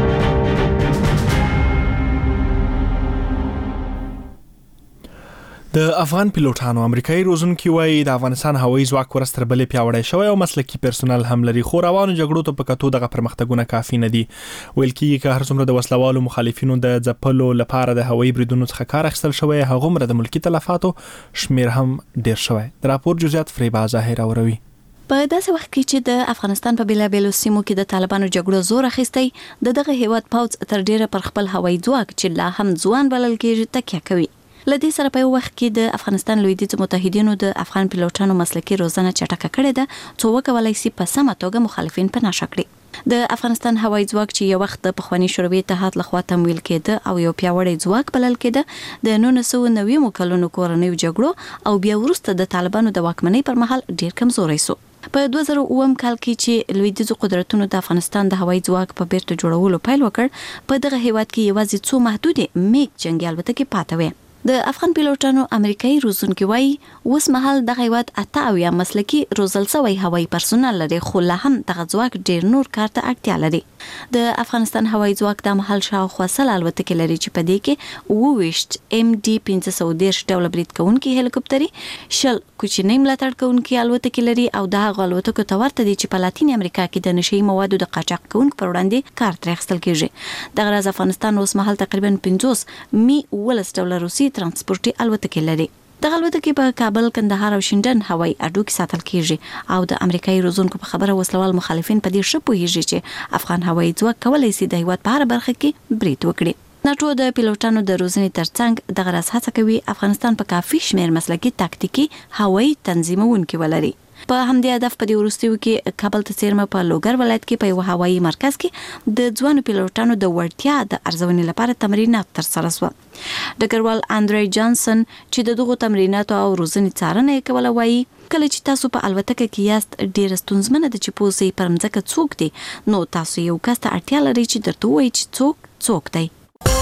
د افغان پیلوټانو امریکایي روزونکي وایي د افغانستان هوایي ځواک ورستر بلې پیاوړی شوی او مسلکي پرسونل هم لري خو روانو جګړو ته په کتو دغه پرمختګونه کافي نه دي. ویل کېږي که هر څومره د وسلوالو مخالفینو د ځپلو لپاره د هوایي بریدونو څخه کار اخیستل شوی هغومره د ملکي تلفاتو شمیر هم ډیر شوی. د راپور جزئیات فریبا ظاهر اوروي.
په داسې وخت کې چې د افغانستان په بیلابیلو سیمو کې د طالبانو جګړو زور اخیستی د دغه هیواد پوځ تر ډیره پر خپل هوایي ځواک چې لا هم ځوان بلل کېږي تکیه کوي. لدې سره په وخت کې د افغانستان لویدیځ متحدینو د افغان پیلوټانو مسلکي روزنه چټکه کړې ده څو وکولای شي په سمه توګه مخالفین په نشه کړي. د افغانستان هوایي ځواک چې یو وخت د پخوانی شوروي اتحاد لخوا تمویل کېده او یو پیاوړی ځواک بلل کېده د نولس سوه نوي کلونو کورنیو جګړو او بیا وروسته د طالبانو د واکمنۍ پر مهال ډیر کمزوري شو. په دوه زره اووه کال کې چې لویدیځو قدرتونو د افغانستان د هوایي ځواک په بیرته جوړولو پیل وکړ په دغه هیواد کې یوازې څو محدودې میګ جنگي الوتکې پاتې وې. د افغان پیلوټانو امریکایي روزونکي وایي اوس مهال دغه هیواد اته اویا مسلکي روزل شوی هوایي پرسونل لري خو لا هم دغه ځواک ډیر نور کار ته اړتیا لري. د افغانستان هوایي ځواک د مهال شاوخوا سل الوتکې لري چې په دې کې اووه ویشت ام ډي پنځه سوه دېرش ډوله برید کوونکي هلیکوپتري، شل کوچنۍ ملاتړ کوونکي الوتکې لري او د هغو الوتکو ته ورته دي چې په لاتین امریکا کې د نشي موادو د قاچاق کوونکو پر وړاندې کار ترې اخیستل کېږي. دغه راز افغانستان اوس مهال تقریبا پنځوس می ولس ډوله روسي ترانسپورتي الوتکې لري. دغه الوتکې په کابل، کندهار او شینډن هوایي اډو کې ساتل کېږي او د امریکایي روزونکو په خبره وسلوال مخالفین په دې ښه پوهیږي چې افغان هوایي ځواک کولی شي د هیواد په هر برخه کې برید وکړي. ناټو د پیلوټانو د روزنې ترڅنګ دغه راز هڅه کوي افغانستان په کافي شمیر مسلکي تاکتیکي هوایي تنظیمونکي ولري. په همدې هدف په دې وروستیو کې کابل ته څیرمه په لوګر ولایت کې په یو هوایي مرکز کې د ځوانو پیلوټانو د وړتیا د ارزونې لپاره تمرینات ترسره شول. ډګروال اندرې جانسن چې د دغو تمریناتو او روزنې څارنه یې کوله وایي کله چې تاسو په الوتکه کې یاست ډېر ستونزمنه ده چې پوه شئ پر مځکه څوک دی نو تاسو یو کس ته اړتیا لرئ چې درته ووایي چې څوک څوک دی.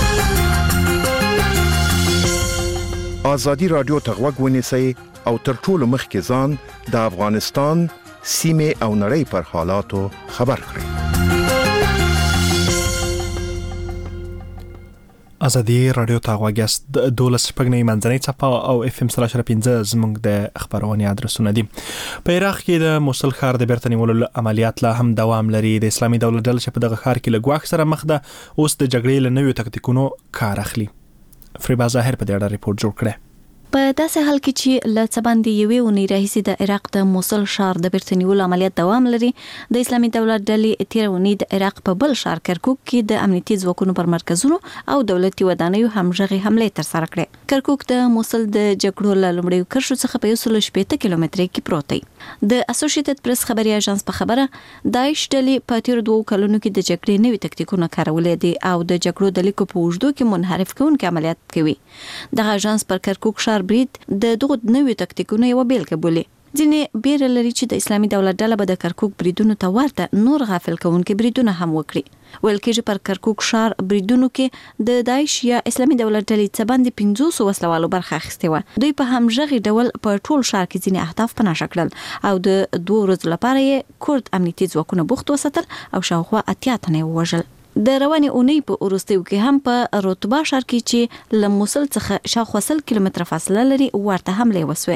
آزادي رادیو ته غوږ ونیسئ او تر ټولو مخکې ځان د افغانستان سیمې او نړۍ پر حالاتو خبر کړئ.
آزادي رادیو ته غوږ یاست. د دولس شپږ نوي منځنۍ څپه او اف ام سل اشره پنځه زموږ د خبرونې ادرسونه دي. په عراق کې د موصل ښار د بیرته نیولو عملیات لا هم دوام لري. د اسلامي دولت ډله چې په دغه ښار کې له ګواښ سره مخ ده اوس د جګړې له نویو تکتیکونو کار اخلي. فریبا ظاهر په دې اړه ریپورت جوړ کړی.
په داسې حال کې چې له څه باندې یوې اونۍ راهیسې د عراق د موصل ښار د بیرته نیولو عملیات دوام لري، د اسلامي دولت ډلې تېره اونۍ د عراق په بل ښار کرکوک کې د امنیتي ځواکونو پر مرکزونو او دولتي ودانیو همغږي حملې ترسره کړې. کرکوک د موصل د جګړو له لومړیو کرښو څخه په یو سل شپېته کیلومترۍ کې پروت دی. د اسوسییټډ پریس خبري اژانس په خبره داعش ډلې په تېرو دوو کلونو کې د جګړې نوي تکتیکونه کارولې دي او د جګړو د لیکو په اوږدو کې منحرف کوونکي عملیات کوي. دغه اژانس پر کرکوک ښار برید د دغه نوې تکتیکونو یو بیلګه بولي. ځینې بیره لري چې د اسلامي دولت ډله به د کرکوک بریدونو ته ورته نور غافل کوونکي بریدونه هم وکړي. ویل کېږي پر کرکوک ښار بریدونو کې د داعش یا اسلامي دولت ډلې څه باندې پنځوس وسلوالو برخه اخیستې وه. دوی په همغږي ډول په ټول ښار کې ځینې اهداف په نښه کړل او د دوه ورځو لپاره یې کورد امنیتي ځواکونه بوخت وساتل او شاوخوا اتیا تنه یې ووژل. د روانې اونۍ په وروستیو کې هم په رتبه ښار کې چې له موصل څخه شاوخوا سل کیلومتره فاصله لري ورته حملې وسوې.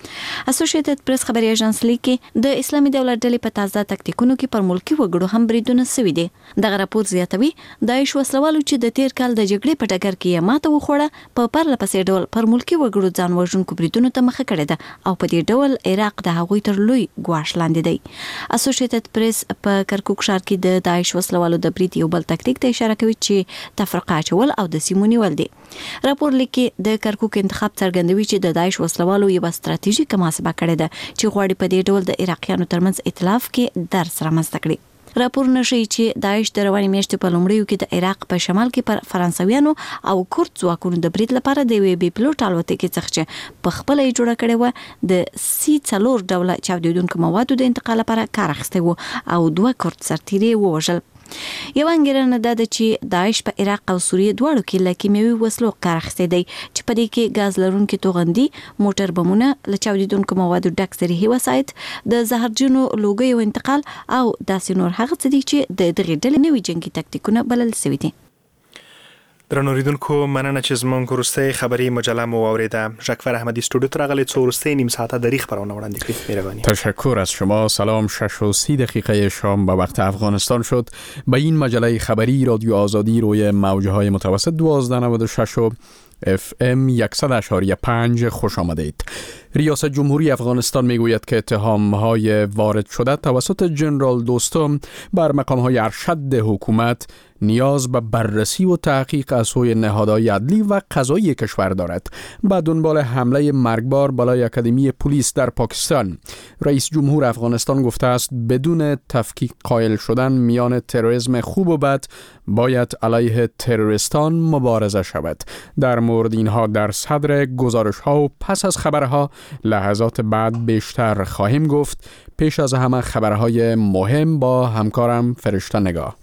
اسوسییټډ پریس خبري اژانس لیکي د اسلامي دولت ډلې په تازه تکتیکونو کې پر ملکی وګړو هم بریدونه سوي دي. دغه راپور زیاتوي داعش وسلوالو چې د تیر کال د جګړې په ډګر کې ماته وخوړه په پرله پسې ډول پر ملکی وګړو ځان وژونکو بریدونو ته مخه کړې ده او په دې ډول عراق د هغوی تر لوی ګواښ لاندې دی. اسوسییټډ پریس په کرکوک ښار کې د داعش وسلوالو د برید یو بل تکتیک ته اشاره کوي چې تفرقه اچول او د سیمو نیول دي. راپور لیکي د کرکوک انتخاب څرګندوي چې د داعش وسلوالو یو ستراتیژیک محاسبه کړې ده چې غواړي په دې ډول د عراقیانو ترمنځ ائتلاف کې درس رامنځته کړي. راپور نشي چې داعش د رواني میاشتې په لومړیو کې د عراق په شمال کې پر فرانسویانو او کورد ځواکونو د برید لپاره د وی بي پلوټ الوتکې څخه چې په خپل یې جوړه کړې و د سی څلور ډوله چاودیدونکو موادو د انتقال لپاره کار اخیستی وو او دوه کورد سرتیري ووژل. یو انګیرنه ده چې داعش په عراق او سوریه دواړو کې له کیمیاوي وسلو کار اخیستی دی چې په دې کې غاز لرونکي توغندي، موټر بمونه، له چاودیدونکو موادو ډک زرهي وسایط، د زهرجنو لوګیو انتقال او داسې نور هغه څه دي چې د دغې ډلې نوي جنگي تکتیکونه بلل شوي دي.
درنو اوریدونکو مننه چې زموږ وروستۍ خبري مجله مو واوریده. ژکفر احمدی استودیو ته راغلی څو وروستۍ نیم ساعته دری خبرونه وړاندې کړې. مهرباني.
تشکر از شما. سلام. شش و سی دقیقه شام به وقت افغانستان شد. به این مجله خبری رادیو آزادی روی موجهای متوسط دوازده نود و شش و اف ام صد و شش و پنج خوش آمدید. ریاست جمهوری افغانستان میگوید که اتهام‌های وارد شده توسط جنرال دوستم بر مقام‌های ارشد حکومت نیاز به بررسی و تحقیق از سوی نهادهای عدلی و قضایی کشور دارد. به دنبال حمله مرگبار بالای اکادمی پلیس در پاکستان، رئیس جمهور افغانستان گفته است بدون تفکیک قائل شدن میان تروریسم خوب و بد باید علیه تروریستان مبارزه شود. در مورد اینها در صدر گزارش‌ها و پس از خبرها لحظات بعد بیشتر خواهیم گفت. پیش از همه خبرهای مهم با همکارم فرشته نگاه.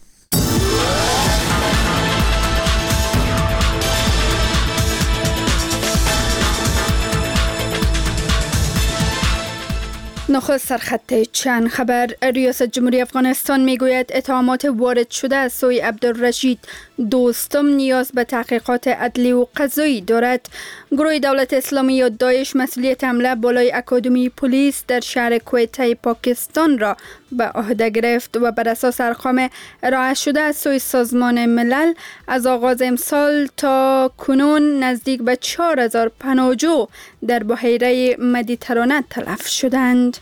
نخست سرخط چند خبر. ریاست جمهوری افغانستان میگوید اتهامات وارد شده از سوی عبدالرشید دوستم نیاز به تحقیقات عدلی و قضایی دارد. گروه دولت اسلامی یا داعش مسئولیت حمله بالای اکادمی پلیس در شهر کویته پاکستان را به عهده گرفت و بر اساس ارقام ارائه شده از سوی سازمان ملل از آغاز امسال تا کنون نزدیک به چهار هزار پناهجو در بحیره مدیترانه تلف شدند.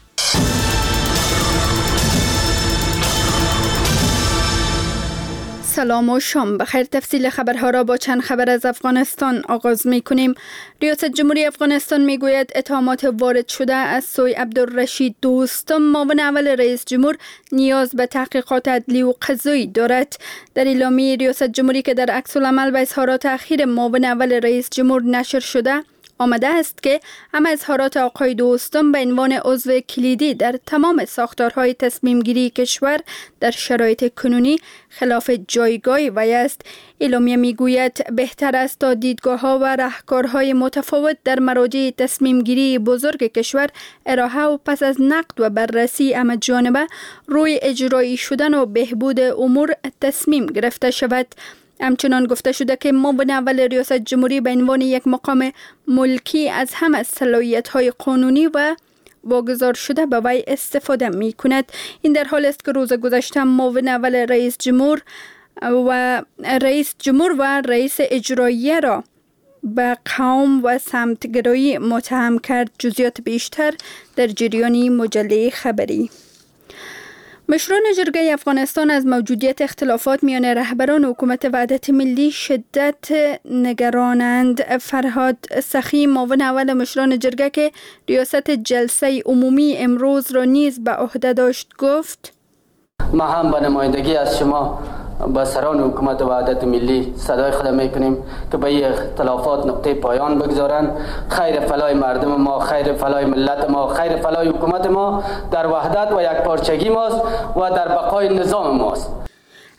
سلام و شام بخیر. تفصیل خبرها را با چند خبر از افغانستان آغاز می کنیم. ریاست جمهوری افغانستان می گوید اتهامات وارد شده از سوی عبدالرشید دوستم معاون اول رئیس جمهور نیاز به تحقیقات عدلی و قضایی دارد. در اعلامیه ریاست جمهوری که در عکس العمل به اظهارات اخیر معاون اول رئیس جمهور نشر شده آمده است که هم اظهارات آقای دوستم به عنوان عضو کلیدی در تمام ساختارهای تصمیم گیری کشور در شرایط کنونی خلاف جایگاه وی است. اعلامیه میگوید بهتر است تا دیدگاه‌ها و راهکارهای متفاوت در مراجع تصمیم گیری بزرگ کشور ارائه و پس از نقد و بررسی همه‌جانبه روی اجرایی شدن و بهبود امور تصمیم گرفته شود. همچنان گفته شده که معاون اول ریاست جمهوری به عنوان یک مقام ملکی از همه صلاحیت‌های قانونی و واگذار شده به وی استفاده می کند. این در حال است که روز گذشته معاون اول رئیس جمهور و رئیس جمهور و رئیس اجراییه را به قوم و سمتگرایی متهم کرد. جزئیات بیشتر در جریان مجله خبری. مشران جرگه افغانستان از موجودیت اختلافات میان رهبران حکومت وحدت ملی شدت نگرانند. فرهاد سخی معاون اول مشران جرگه که ریاست جلسه عمومی امروز را نیز به عهده داشت گفت:
ما هم به نمایندگی از شما با سران حکومت وحدت ملی صدای خود میکنیم که به این اختلافات نقطه پایان بگذارند. خیر فلای مردم ما، خیر فلای ملت ما، خیر فلای حکومت ما در وحدت و یکپارچگی ماست و در بقای نظام ماست.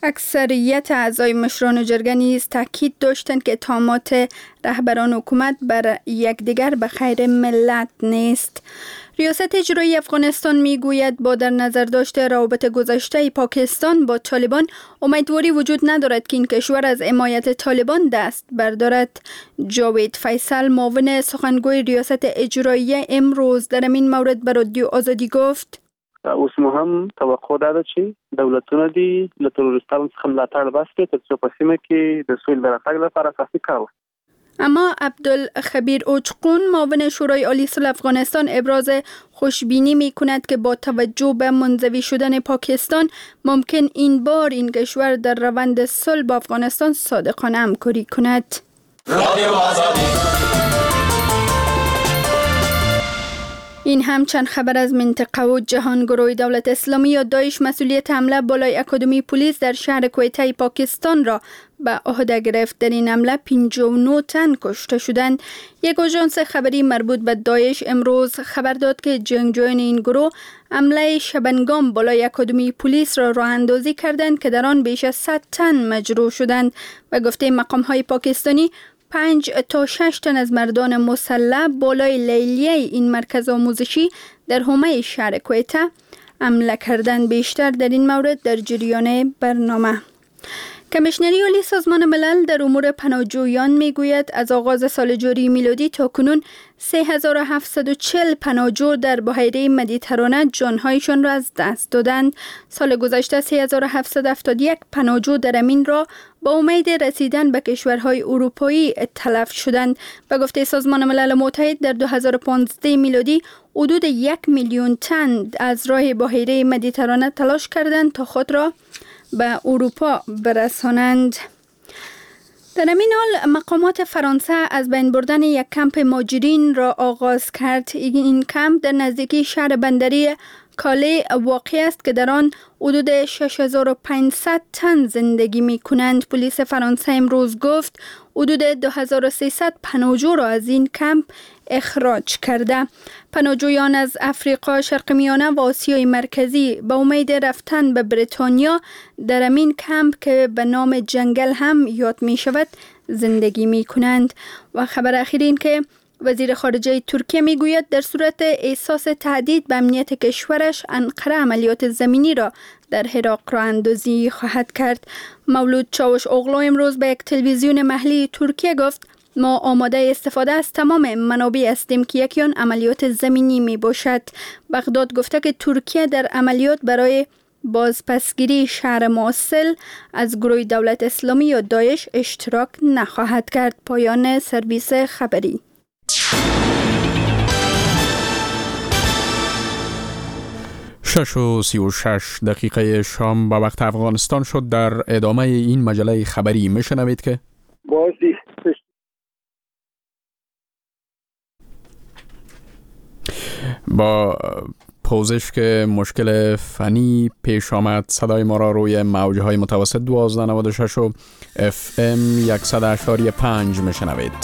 اکثریت اعضای مشران جرگه نیز تاکید داشتند که اتهامات رهبران حکومت بر یکدیگر به خیر ملت نیست. ریاست اجرایی افغانستان میگوید با در نظر داشته روابط گذشته پاکستان با طالبان امیدواری وجود ندارد که این کشور از حمایت طالبان دست بردارد. جاوید فیصل معاون سخنگوی ریاست اجرایی امروز در این مورد به رادیو آزادی گفت:
اوس مهم توقع ده چې دولتونه دي له تروریستانو څخه ملاتړ وکړي تر څو په سیمه کې د سولې د راتګ لپاره اساسي کار.
اما عبدالخبیر اوچقون معاون شورای عالی صلح افغانستان ابراز خوشبینی می کند که با توجه به منزوی شدن پاکستان ممکن این بار این کشور در روند صلح با افغانستان صادقانه همکاری کند. این هم چند خبر از منطقه و جهان. گروه دولت اسلامی یا داعش مسئولیت حمله بالای اکادمی پلیس در شهر کویته پاکستان را به عهده گرفت. در این حمله پنجاه و نه تن کشته شدند. یک آژانس خبری مربوط به داعش امروز خبر داد که جنگجویان این گروه حمله شبنگام بالای اکادمی پلیس را راه اندازی کردند که در آن بیش از صد تن مجروح شدند. و گفته مقام‌های پاکستانی پنج تا شش تن از مردان مسلح بالای لیلیه این مرکز آموزشی در حومه شهر کویته حمله کردند. بیشتر در این مورد در جریان برنامه. کمیشنری عالی سازمان ملل در امور پناهجویان میگوید از آغاز سال جاری میلادی تا کنون سه هزار و هفتصد و چهل پناهجو در بحیره مدیترانه جانهایشان را از دست دادند. سال گذشته سه هزار و هفتصد و هفتاد و یک پناهجو در امین را با امید رسیدن به کشورهای اروپایی تلف شدند. به گفته سازمان ملل متحد در دو هزار و پانزده میلادی حدود یک میلیون تن از راه بحیره مدیترانه تلاش کردند تا خود را به اروپا برسانند. در همین حال مقامات فرانسه از بین بردن یک کمپ مهاجرین را آغاز کرد. این کمپ در نزدیکی شهر بندری کاله واقع است که در آن حدود شش هزار و پانصد تن زندگی می کنند. پلیس فرانسه امروز گفت حدود دو هزار و سیصد پناهجو را از این کمپ اخراج کرده. پناهجویان از افریقا، شرق میانه و آسیای مرکزی به امید رفتن به بریتانیا در همین کمپ که به نام جنگل هم یاد می شود زندگی می کنند. و خبر اخیر این که وزیر خارجه ترکیه می گوید در صورت احساس تهدید به امنیت کشورش انقره عملیات زمینی را در عراق راه اندازی خواهد کرد. مولود چاوش اوغلو امروز به یک تلویزیون محلی ترکیه گفت ما آماده استفاده از تمام منابع هستیم که یکی آن عملیات زمینی می باشد. بغداد گفته که ترکیه در عملیات برای بازپسگیری شهر موصل از گروه دولت اسلامی یا داعش اشتراک نخواهد کرد. پایان سرویس خبری.
شش و سی و شش دقیقه شام به وقت افغانستان شد. در ادامه این مجله خبری میشنوید که
بازی
با پوزش که مشکل فنی پیش آمد صدای ما را روی موجه های متوسط دوازده نود و شش و اف ام صد و شش و پنج میشنوید.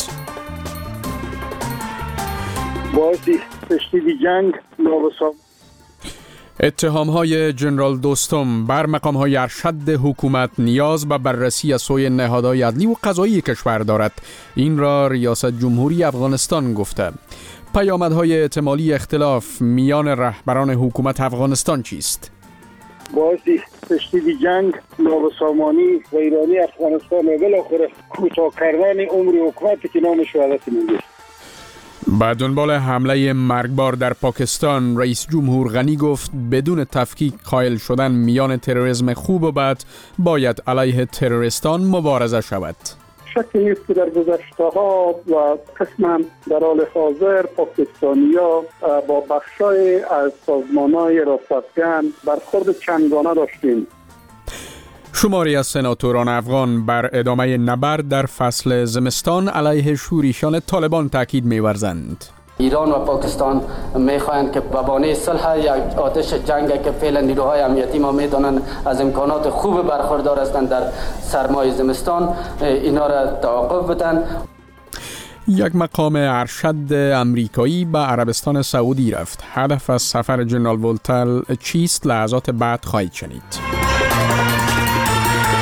بازی تشدید جنگ نوسا
اتهام های جنرال دوستم بر مقام های ارشد حکومت نیاز به بررسی از سوی نهادهای عدلی و قضایی کشور دارد. این را ریاست جمهوری افغانستان گفته. پیامدهای احتمالی اختلاف میان رهبران حکومت افغانستان چیست؟
بازی تشدید جنگ، نابسامانی و ایرانی افغانستان و بالاخره کوتاه کردن عمر حکومتی که نامش وحدت ملی.
با دنبال حمله مرگبار در پاکستان رئیس جمهور غنی گفت بدون تفکیک قائل شدن میان تروریسم خوب و بد باید علیه تروریستان مبارزه شود.
شکی نیست که در گذشته‌ها و قسماً در حال حاضر پاکستانی‌ها با بخشای از سازمان‌های راست‌افکن برخورد چندگانه داشتیم.
شماری از سناتوران افغان بر ادامه نبرد در فصل زمستان علیه شورشیان طالبان تاکید می‌ورزند.
ایران و پاکستان میخواهند که به بهانه صلح یک آتش جنگ که فعلا نیروهای امنیتی ما میدانند از امکانات خوب برخوردار هستند در سرمای زمستان اینا را توقف بدن.
یک مقام ارشد امریکایی به عربستان سعودی رفت. هدف از سفر جنرال ولتل چیست؟ لحظات بعد خواهید شنید.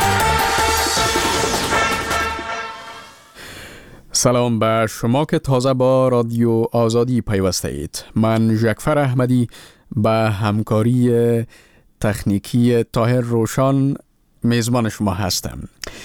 سلام به شما که تازه با رادیو آزادی پیوسته اید. من جعفر احمدی به همکاری تکنیکی طاهر روشان میزبان شما هستم.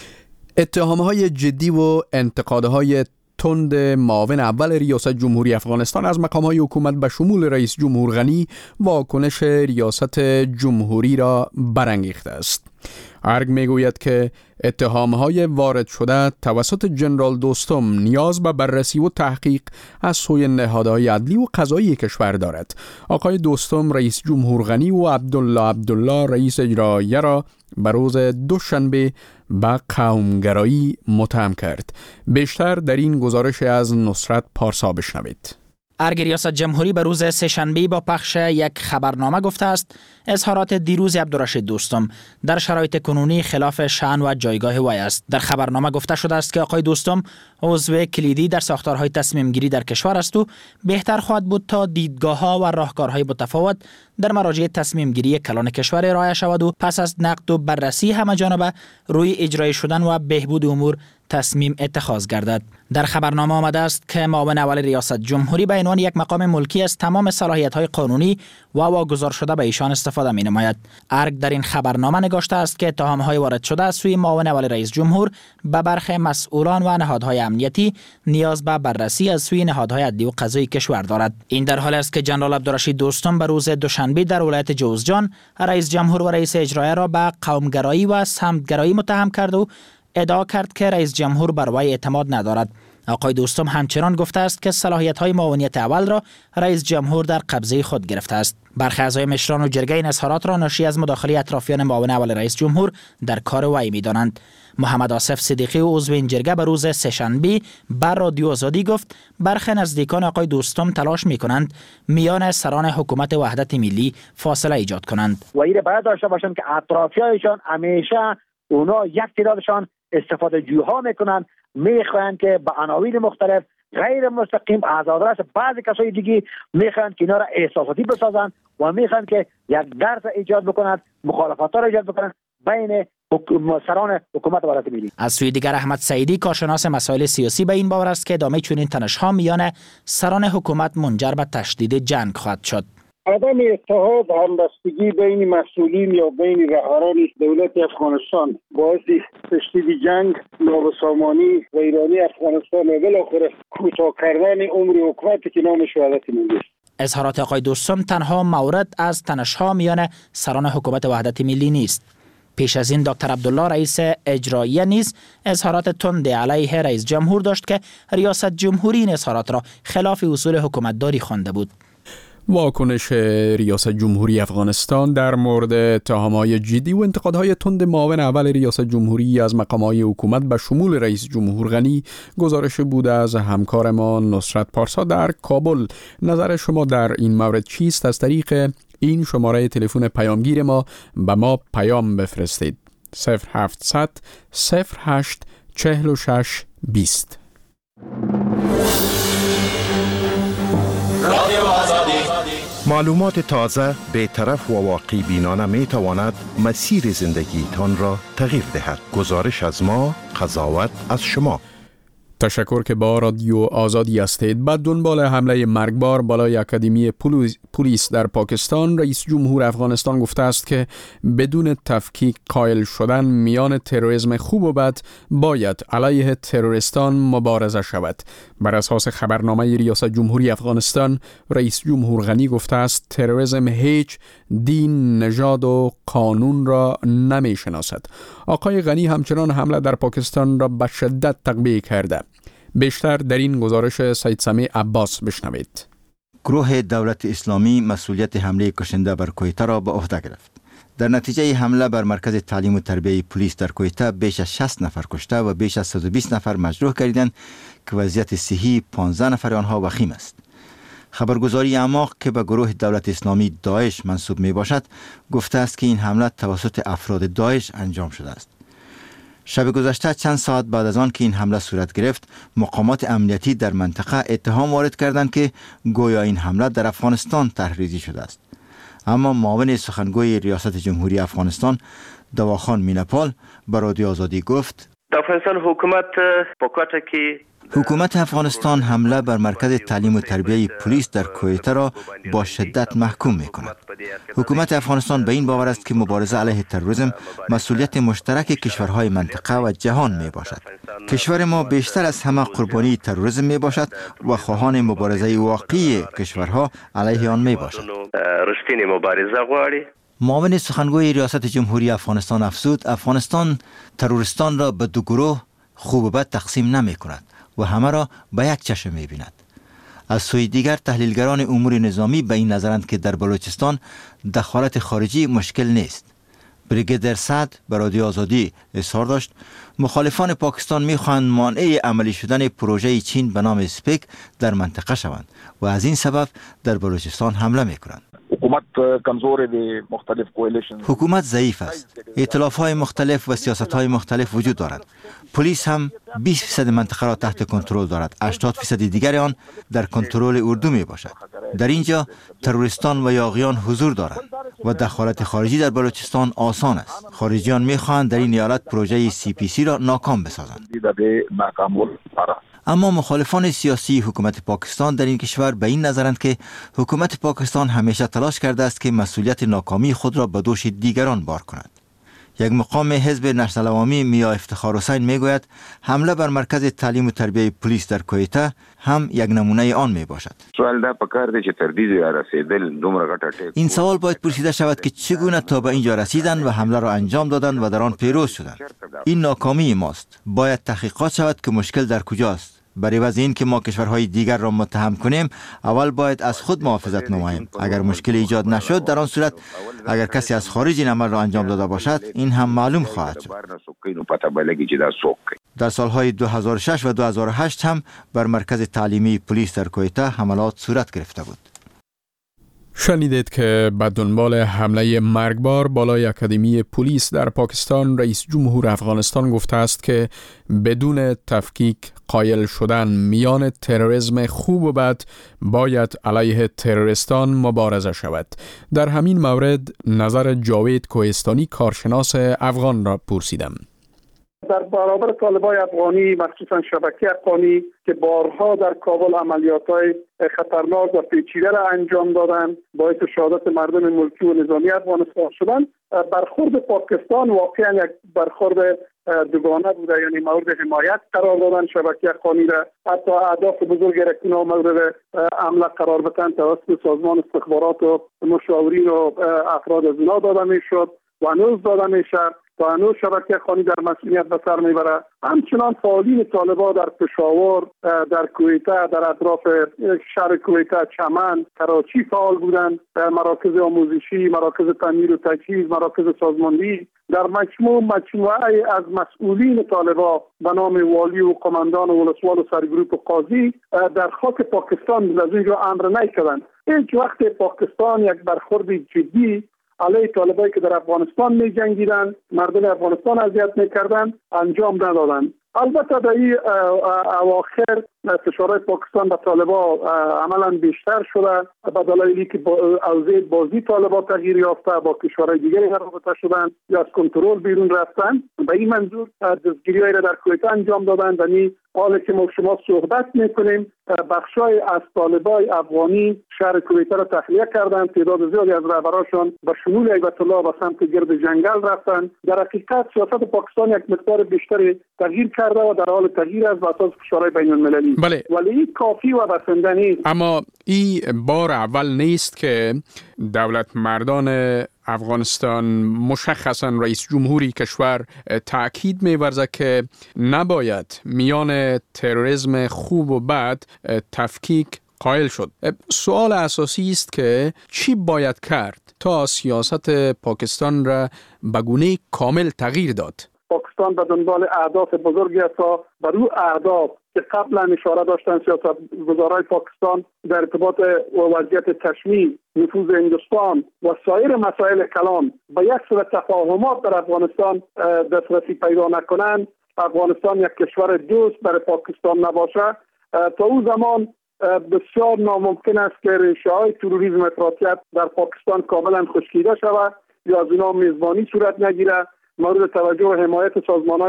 اتهامهای جدی و انتقادهای تند معاون اول ریاست جمهوری افغانستان از مقامهای حکومت به شمول رئیس جمهور غنی واکنش ریاست جمهوری را برانگیخته است. ارگ میگوید که اتهامهای وارد شده توسط جنرال دوستم نیاز به بررسی و تحقیق از سوی نهادهای عدلی و قضایی کشور دارد. آقای دوستم رئیس جمهور غنی و عبدالله عبدالله رئیس اجراییه را به روز دوشنبه به قومگرایی متهم کرد. بیشتر در این گزارش از نصرت پارسا بشنوید.
ارگ ریاست جمهوری به روز سه‌شنبه با پخش یک خبرنامه گفته است اظهارات دیروز عبدالرشید دوستم در شرایط کنونی خلاف شأن و جایگاه وی است. در خبرنامه گفته شده است که آقای دوستم عضو کلیدی در ساختارهای تصمیم گیری در کشور است و بهتر خواهد بود تا دیدگاه‌ها و راهکارهای متفاوت در مراجع تصمیم گیری کلان کشور ارائه شود و پس از نقد و بررسی همه‌جانبه روی اجرایی شدن و بهبود امور تصمیم اتخاذ گردد. در خبرنامه آمده است که معاون اول ریاست جمهوری به عنوان یک مقام ملکی از تمام صلاحیت‌های قانونی و واگذار شده به ایشان استفاده می‌نماید. ارگ در این خبرنامه نگاشته است که اتهام‌های وارد شده از سوی معاون اول رئیس جمهور به برخی مسئولان و نهادهای امنیتی نیاز به بررسی از سوی نهادهای عدلی و قضایی کشور دارد. این در حالی است که جنرال عبدالرشید دوستم به روز دوشنبه در ولایت جوزجان رئیس جمهور و رئیس اجراییه را به قومگرایی و سمتگرایی متهم کرد و ادعا کرد که رئیس جمهور بر وی اعتماد ندارد. آقای دوستم همچنان گفته است که صلاحیت‌های معاونیت اول را رئیس جمهور در قبضه خود گرفته است. برخی اعضای مشران و جرگه این اظهارات را ناشی از مداخله اطرافیان معاون اول رئیس جمهور در کار وی می‌دانند. محمد آصف صدیقی و عضو این جرگه به روز سه‌شنبه بر رادیو آزادی گفت برخی نزدیکان آقای دوستم تلاش می‌کنند میان سران حکومت وحدت ملی فاصله ایجاد کنند.
و این باید داشته باشند که اطرافیانشان همیشه اونا یک تعدادشان استفاده جوها میکنن، میخواهند که به عناوین مختلف غیر مستقیم از آدرس بعضی کسای دیگه میخواهند که اینا را احساساتی بسازند و میخواهند که یک درس ایجاد بکنند، مخالفت را ایجاد بکنند بین سران حکومت وحدت ملی.
از سوی دیگر احمد سعیدی کارشناس مسائل سیاسی به این باور است که ادامه چنین تنش‌ها میان سران حکومت منجر به تشدید جنگ خواهد شد.
عدم اتحاد و همبستگی بین مسئولین یا بین رهبران دولت افغانستان باعث تشدید جنگ، نابسامانی و ایرانی افغانستان و بالاخره کوتاه کردن عمر حکومتی که نامش وحدت ملی است.
اظهارات آقای دوستم تنها مورد از تنش‌ها میان سران حکومت وحدت ملی نیست. پیش از این دکتر عبدالله رئیس اجراییه نیز اظهارات تند علیه رئیس جمهور داشت که ریاست جمهوری این اظهارات را خلاف اصول حکومتداری خوانده بود.
واکنش ریاست جمهوری افغانستان در مورد اتهامات جدی و انتقادهای تند معاون اول ریاست جمهوری از مقامات حکومت به شمول رئیس جمهور غنی گزارش بود از همکار ما نصرت پارسا در کابل. نظر شما در این مورد چیست؟ از طریق این شماره تلفن پیامگیر ما به ما پیام بفرستید. صفر هفتصد صفر هشت چهل و شش بیست.
معلومات تازه، بی‌طرف و واقعی بینانه می تواند مسیر زندگی تان را تغییر دهد. گزارش از ما، قضاوت از شما.
تشکر که با رادیو آزادی هستید. بعد دنبال حمله مرگبار بالای اکادمی پلیس در پاکستان، رئیس جمهور افغانستان گفته است که بدون تفکیک قائل شدن میان تروریسم خوب و بد باید علیه تروریستان مبارزه شود. بر اساس خبرنامه ریاست جمهوری افغانستان، رئیس جمهور غنی گفته است تروریسم هیچ دین، نژاد و قانون را نمی شناسد. آقای غنی همچنان حمله در پاکستان را به شدت تقبیح کرده. بیشتر در این گزارش سید سمیع عباس بشنوید.
گروه دولت اسلامی مسئولیت حمله کشنده بر کویته را به عهده گرفت. در نتیجه حمله بر مرکز تعلیم و تربیت پلیس در کویته بیش از شصت نفر کشته و بیش از صد و بیست نفر مجروح گردیدند که وضعیت صحی پانزده نفر آنها وخیم است. خبرگزاری اعماق که به گروه دولت اسلامی داعش منسوب می باشد گفته است که این حمله توسط افراد داعش انجام شده است. شب گذشته چند ساعت بعد از آن که این حمله صورت گرفت، مقامات امنیتی در منطقه اتهام وارد کردند که گویا این حمله در افغانستان طرحریزی شده است. اما معاون سخنگوی ریاست جمهوری افغانستان دواخان مینپال به رادیو آزادی گفت:
د افغانستان حکومت په کوټه کې
حکومت افغانستان حمله بر مرکز تعلیم و تربیه پلیس در کویته را با شدت محکوم می کند. حکومت افغانستان به این باور است که مبارزه علیه تروریسم مسئولیت مشترک کشورهای منطقه و جهان می باشد. کشور ما بیشتر از همه قربانی تروریسم می باشد و خواهان مبارزه واقعی کشورها علیه آن می باشد.
رښتینی مبارزه غواړي.
معاون سخنگوی ریاست جمهوری افغانستان افزود افغانستان تروریستان را به دو گروه خوب و بد تقسیم نمی کند و همه را به یک چشم می بیند. از سوی دیگر تحلیلگران امور نظامی به این نظرند که در بلوچستان دخالت خارجی مشکل نیست. بریگیدر سعد به رادیو آزادی اظهار داشت مخالفان پاکستان می‌خواهند مانع عملی شدن پروژه چین به نام اسپیک در منطقه شوند و از این سبب در بلوچستان حمله می‌کنند.
حکومت کمزور دی مختلف کوالیشن
حکومت ضعیف است. ائتلاف‌های مختلف و سیاست‌های مختلف وجود دارد. پلیس هم بیست درصد منطقه را تحت کنترل دارد. هشتاد درصد دیگر آن در کنترل اردو می باشد. در اینجا تروریستان و یاغیان حضور دارند و دخالت خارجی در بلوچستان آسان است. خارجیان می خواهند در این ایالت پروژه سی پی سی را ناکام بسازند. اما مخالفان سیاسی حکومت پاکستان در این کشور به این نظرند که حکومت پاکستان همیشه تلاش کرده است که مسئولیت ناکامی خود را به دوش دیگران بار کند. یک مقام حزب نشنل عوامی میا افتخار حسین میگوید حمله بر مرکز تعلیم و تربیه پلیس در کویته هم یک نمونه آن می باشد.
سوال دا پکار دی چې تر دې رسیدل دومره غټه
این سوال باید پرسیده شود که چگونه تا به اینجا رسیدند و حمله را انجام دادند و در آن پیروز شدند. این ناکامی ماست. باید تحقیقات شود که مشکل در کجاست. برای عوض این که ما کشورهای دیگر را متهم کنیم اول باید از خود محافظت نماییم. اگر مشکل ایجاد نشد در آن صورت اگر کسی از خارج این عمل را انجام داده باشد این هم معلوم خواهد شد. در سالهای دو هزار و شش و دو هزار و هشت هم بر مرکز تعلیمی پلیس در کویته حملات صورت گرفته بود.
شنیدید که به دنبال حمله مرگبار بالای اکادمی پلیس در پاکستان رئیس جمهور افغانستان گفته است که بدون تفکیک قایل شدن میان تروریسم خوب و بد باید علیه تروریستان مبارزه شود. در همین مورد نظر جاوید کوهستانی کارشناس افغان را پرسیدم.
در برابر طالبای افغانی مخصوصا شبکه افغانی که بارها در کابل عملیات‌های خطرناک و پیچیده را انجام دادند باعث شهادت مردم ملکی و نظامی افغانستان شدند، برخورد پاکستان واقعا یک برخورد دوگانه بوده، یعنی مورد حمایت قرار دادن شبکه افغانی را، حتی اهداف بزرگ را مورد حمله قرار بدن توسط سازمان استخبارات و مشاورین و افراد از اینا داده میشد و هنوز داده میشه تا هنوز شبکه افغانی در مسئولیت به سر میبره. همچنان فعالین طالبان در پشاور، در کویته، در اطراف شهر کویته، چمن، کراچی فعال بودند. مراکز آموزشی، مراکز تعمیر و تجهیز، مراکز سازماندهی، در مجموع مجموعه از مسئولین طالبان به نام والی و قماندان و ولسوال و سرگروپ و قاضی در خاک پاکستان از اینجا امر نکردند. هیچ وقت پاکستان یک برخورد جدی علیه طالبایی که در افغانستان می جنگیدند، مردم افغانستان اذیت میکردند انجام ندادند. البته در این اواخر فشارهای پاکستان به طالبان عملا بیشتر شده به دلایلی که اوضاع بازی طالبان تغییر یافته، با کشورهای دیگری رابطه شدند یا از کنترل بیرون رفتند. به این منظور دستگیری‌هایی را در کویته انجام دادند. یعنی حالا که ما شما صحبت میکنیم بخشای از طالبای افغانی شهر کویته را تخلیه کردند، تعداد زیادی از رهبرانشان به شمول هیبت الله به سمت گرد جنگل رفتند. در حقیقت سیاست پاکستان یک مقدار بیشتری تغییر کرده و در حال تغییر است به اساس فشارهای بین المللی.
بله.
ولی این کافی و بسنده نیست.
اما این بار اول نیست که دولت مردان افغانستان مشخصا رئیس جمهوری کشور تاکید می‌ورزد که نباید میان تروریسم خوب و بد تفکیک قائل شد. سوال اساسی است که چی باید کرد تا سیاست پاکستان را به گونه کامل تغییر داد؟
پاکستان به دنبال اهداف بزرگی است تا بر او اهداف که قبلا اشاره داشتن سیاست گذارای پاکستان در ارتباط وضعیت کشمیر، نفوذ هندوستان و سایر مسائل کلان به یک صورت تفاهمات در افغانستان دسترسی پیدا نکنند، افغانستان یک کشور دوست برای پاکستان نباشه، تا او زمان بسیار ناممکن است که ریشه‌های تروریسم افراطیت در پاکستان کاملا خشکیده شود یا از اینا میزبانی صورت نگیره. مورد توجه و حمایت سازمان‌های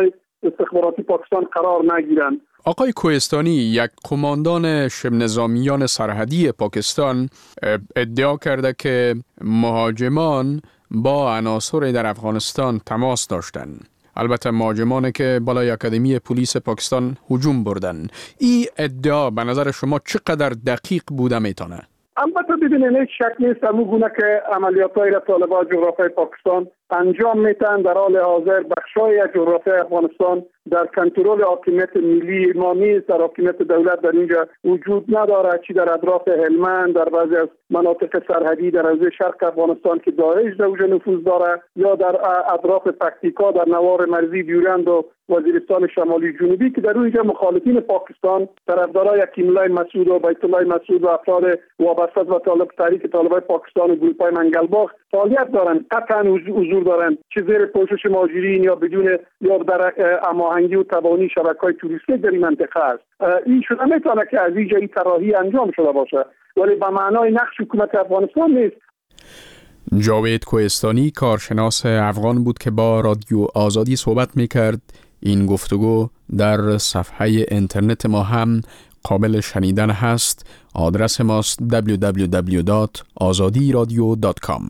استخباراتی پاکستان قرار نگیرند.
آقای کوهستانی، یک قماندان شبه نظامیان سرحدی پاکستان ادعا کرده که مهاجمان با عناصر در افغانستان تماس داشتند. البته مهاجمانی که بالای اکادمی پلیس پاکستان هجوم بردن. این ادعا به نظر شما چقدر دقیق بوده میتونه؟
البته ببینید هیچ شک نیست همون گونه که عملیات‌های را طالبان جغرافیای پاکستان انجام میتن. در حال حاضر بخشای از جغرافیای افغانستان در کنترل حاکمیت ملی ما نیست، در حاکمیت دولت در اینجا وجود نداره، چی در اطراف هلمند، در بعضی از مناطق سرحدی در حوزه شرق افغانستان که داعش در اونجا نفوذ داره، یا در اطراف پکتیکا در نوار مرزی بیورند و وزیرستان شمالی جنوبی که در اونجا مخالفین پاکستان طرفدارای یکیم‌الله مسعود و بیت الله مسعود و افراد وابسته به طالب تحریک طالبان پاکستان و گروه‌های منگلباغ فعالیت دارند، قطعا حضور دارند، چه زیر پوشش مهاجرین یا بدون یا در هماهنگی و تبانی شبکه‌های توریستی در این منطقه است. این شده میتونه که از اینجا این طراحی انجام شده باشه، ولی به معنای نقش حکومت افغانستان نیست.
جاوید کوهستانی کارشناس افغان بود که با رادیو آزادی صحبت میکرد. این گفتگو در صفحه اینترنت ما هم قابل شنیدن هست. آدرس ماست دبلیو دبلیو دبلیو دات آزادی رادیو دات کام.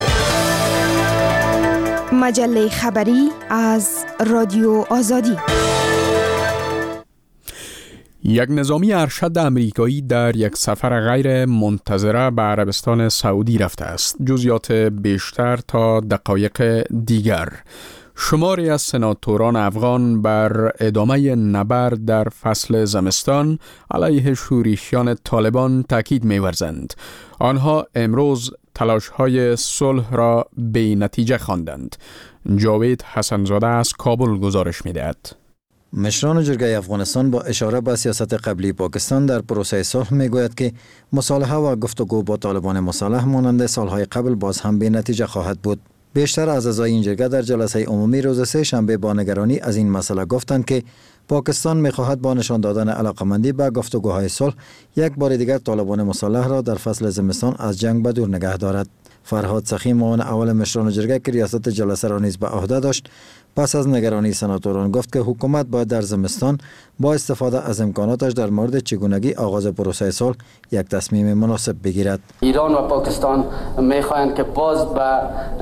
مجله خبری از رادیو آزادی.
یک نظامی ارشد امریکایی در یک سفر غیر منتظره به عربستان سعودی رفته است. جزئیات بیشتر تا دقایق دیگر. شماری از سناتوران افغان بر ادامه نبرد در فصل زمستان علیه شورشیان طالبان تاکید می‌ورزند. آنها امروز تلاش‌های صلح را بی نتیجه خواندند. جاوید حسنزاده از کابل گزارش می‌دهد.
مشران جرگه افغانستان با اشاره به سیاست قبلی پاکستان در پروسه صلح میگوید که مصالحه و گفتگو با طالبان مصالح مانند سالهای قبل باز هم بی نتیجه خواهد بود. بیشتر از اعضای این جرگه در جلسه عمومی روز سه شنبه با نگرانی از این مسئله گفتند که پاکستان می‌خواهد با نشان دادن علاقمندی به گفتگوهای صلح یک بار دیگر طالبان مصالح را در فصل زمستان از جنگ به دور نگه دارد. فرهاد سخی معاون اول مشران جرگه که ریاست جلسه را نیز به عهده داشت، پس از نگرانی سناتوران گفت که حکومت باید در زمستان با استفاده از امکاناتش در مورد چگونگی آغاز پروسه صلح یک تصمیم مناسب بگیرد.
ایران و پاکستان میخواهند که باز به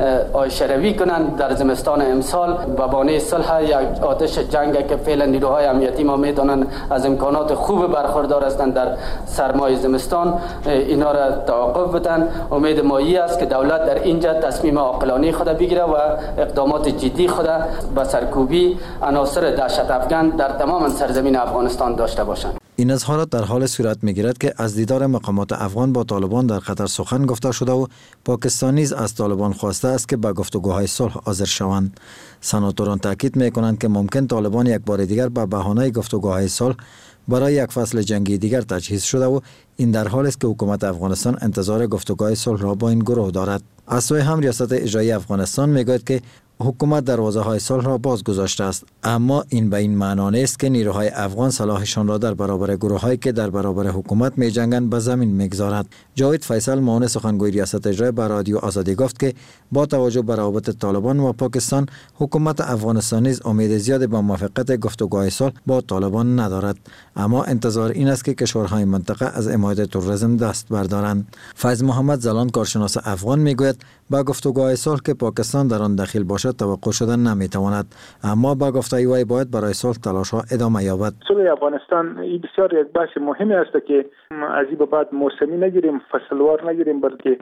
آشروی کنند در زمستان امسال به بهانه صلح یک آتش جنگ که فعلا نیروهای امنیتی ما میدانند از امکانات خوب برخوردار هستند در سرمای زمستان اینا را توقف بدن. امید ما است که دولت در اینجا تصمیم عاقلانه خود بگیره و اقدامات جدی خود به سرکوبی عناصر دهشت افغان در تمام سرزمین افغانستان داشته باشند.
این اظهارات در حال صورت می‌گیرد که از دیدار مقامات افغان با طالبان در قطر سخن گفته شده و پاکستان نیز از طالبان خواسته است که به گفتگوهای صلح حاضر شوند. سناتوران تاکید می‌کنند که ممکن طالبان یک بار دیگر به بهانه گفتگوهای صلح برای یک فصل جنگی دیگر تجهیز شده و این در حالی است که حکومت افغانستان انتظار گفتگوهای صلح را با این گروه دارد. از سوی هم ریاست اجرایی افغانستان میگوید که حکومت دروازه‌های صلح را باز گذاشته است، اما این به این معنا نیست که نیروهای افغان سلاحشان را در برابر گروه‌هایی که در برابر حکومت می‌جنگند به زمین می‌گذارد. جاوید فیصل معاون سخنگوی ریاست اجرایی به رادیو آزادی گفت که با توجه به روابط طالبان و پاکستان، حکومت افغانستان نیز امید زیادی به موفقیت گفتگوهای صلح با طالبان ندارد، اما انتظار این است که کشورهای منطقه از حمایت تروریسم دست بردارند. فیض محمد زلان کارشناس افغان میگوید با گفتگوهای صلح که پاکستان در آن دخیل باشد توقع شدن نمیتواند، اما با گفته وی باید برای صلح تلاش‌ها ادامه یابد.
صلح افغانستان این بسیار یک بحث مهمی است که از این بعد موسمی نگیریم، فصلوار نگیریم، بلکه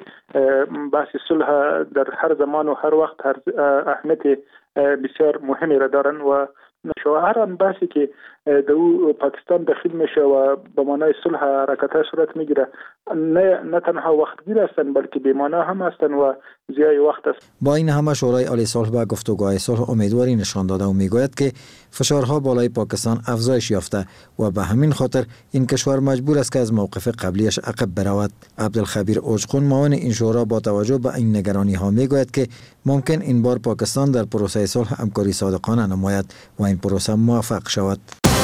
بحث صلح در هر زمان و هر وقت هر اهمیت بسیار مهمی را دارن و هر آن بحثی که در پاکستان داخل میشه و به معنای صلح حرکت‌ها صورت میگیره نه نه تنها وقتگیر هستند بلکه بی معنا هم هستند و ضیاع وقت است.
با این همه شورای عالی صلح به گفتگوهای صلح امیدواری نشان داده و میگوید که فشارها بالای پاکستان افزایش یافته و به همین خاطر این کشور مجبور است که از موقف قبلیش عقب برود. عبدالخبیر اوجقون معاون این شورا با توجه به این نگرانی ها میگوید که ممکن این بار پاکستان در پروسه صلح همکاری صادقانه نماید و این پروسه موفق شود.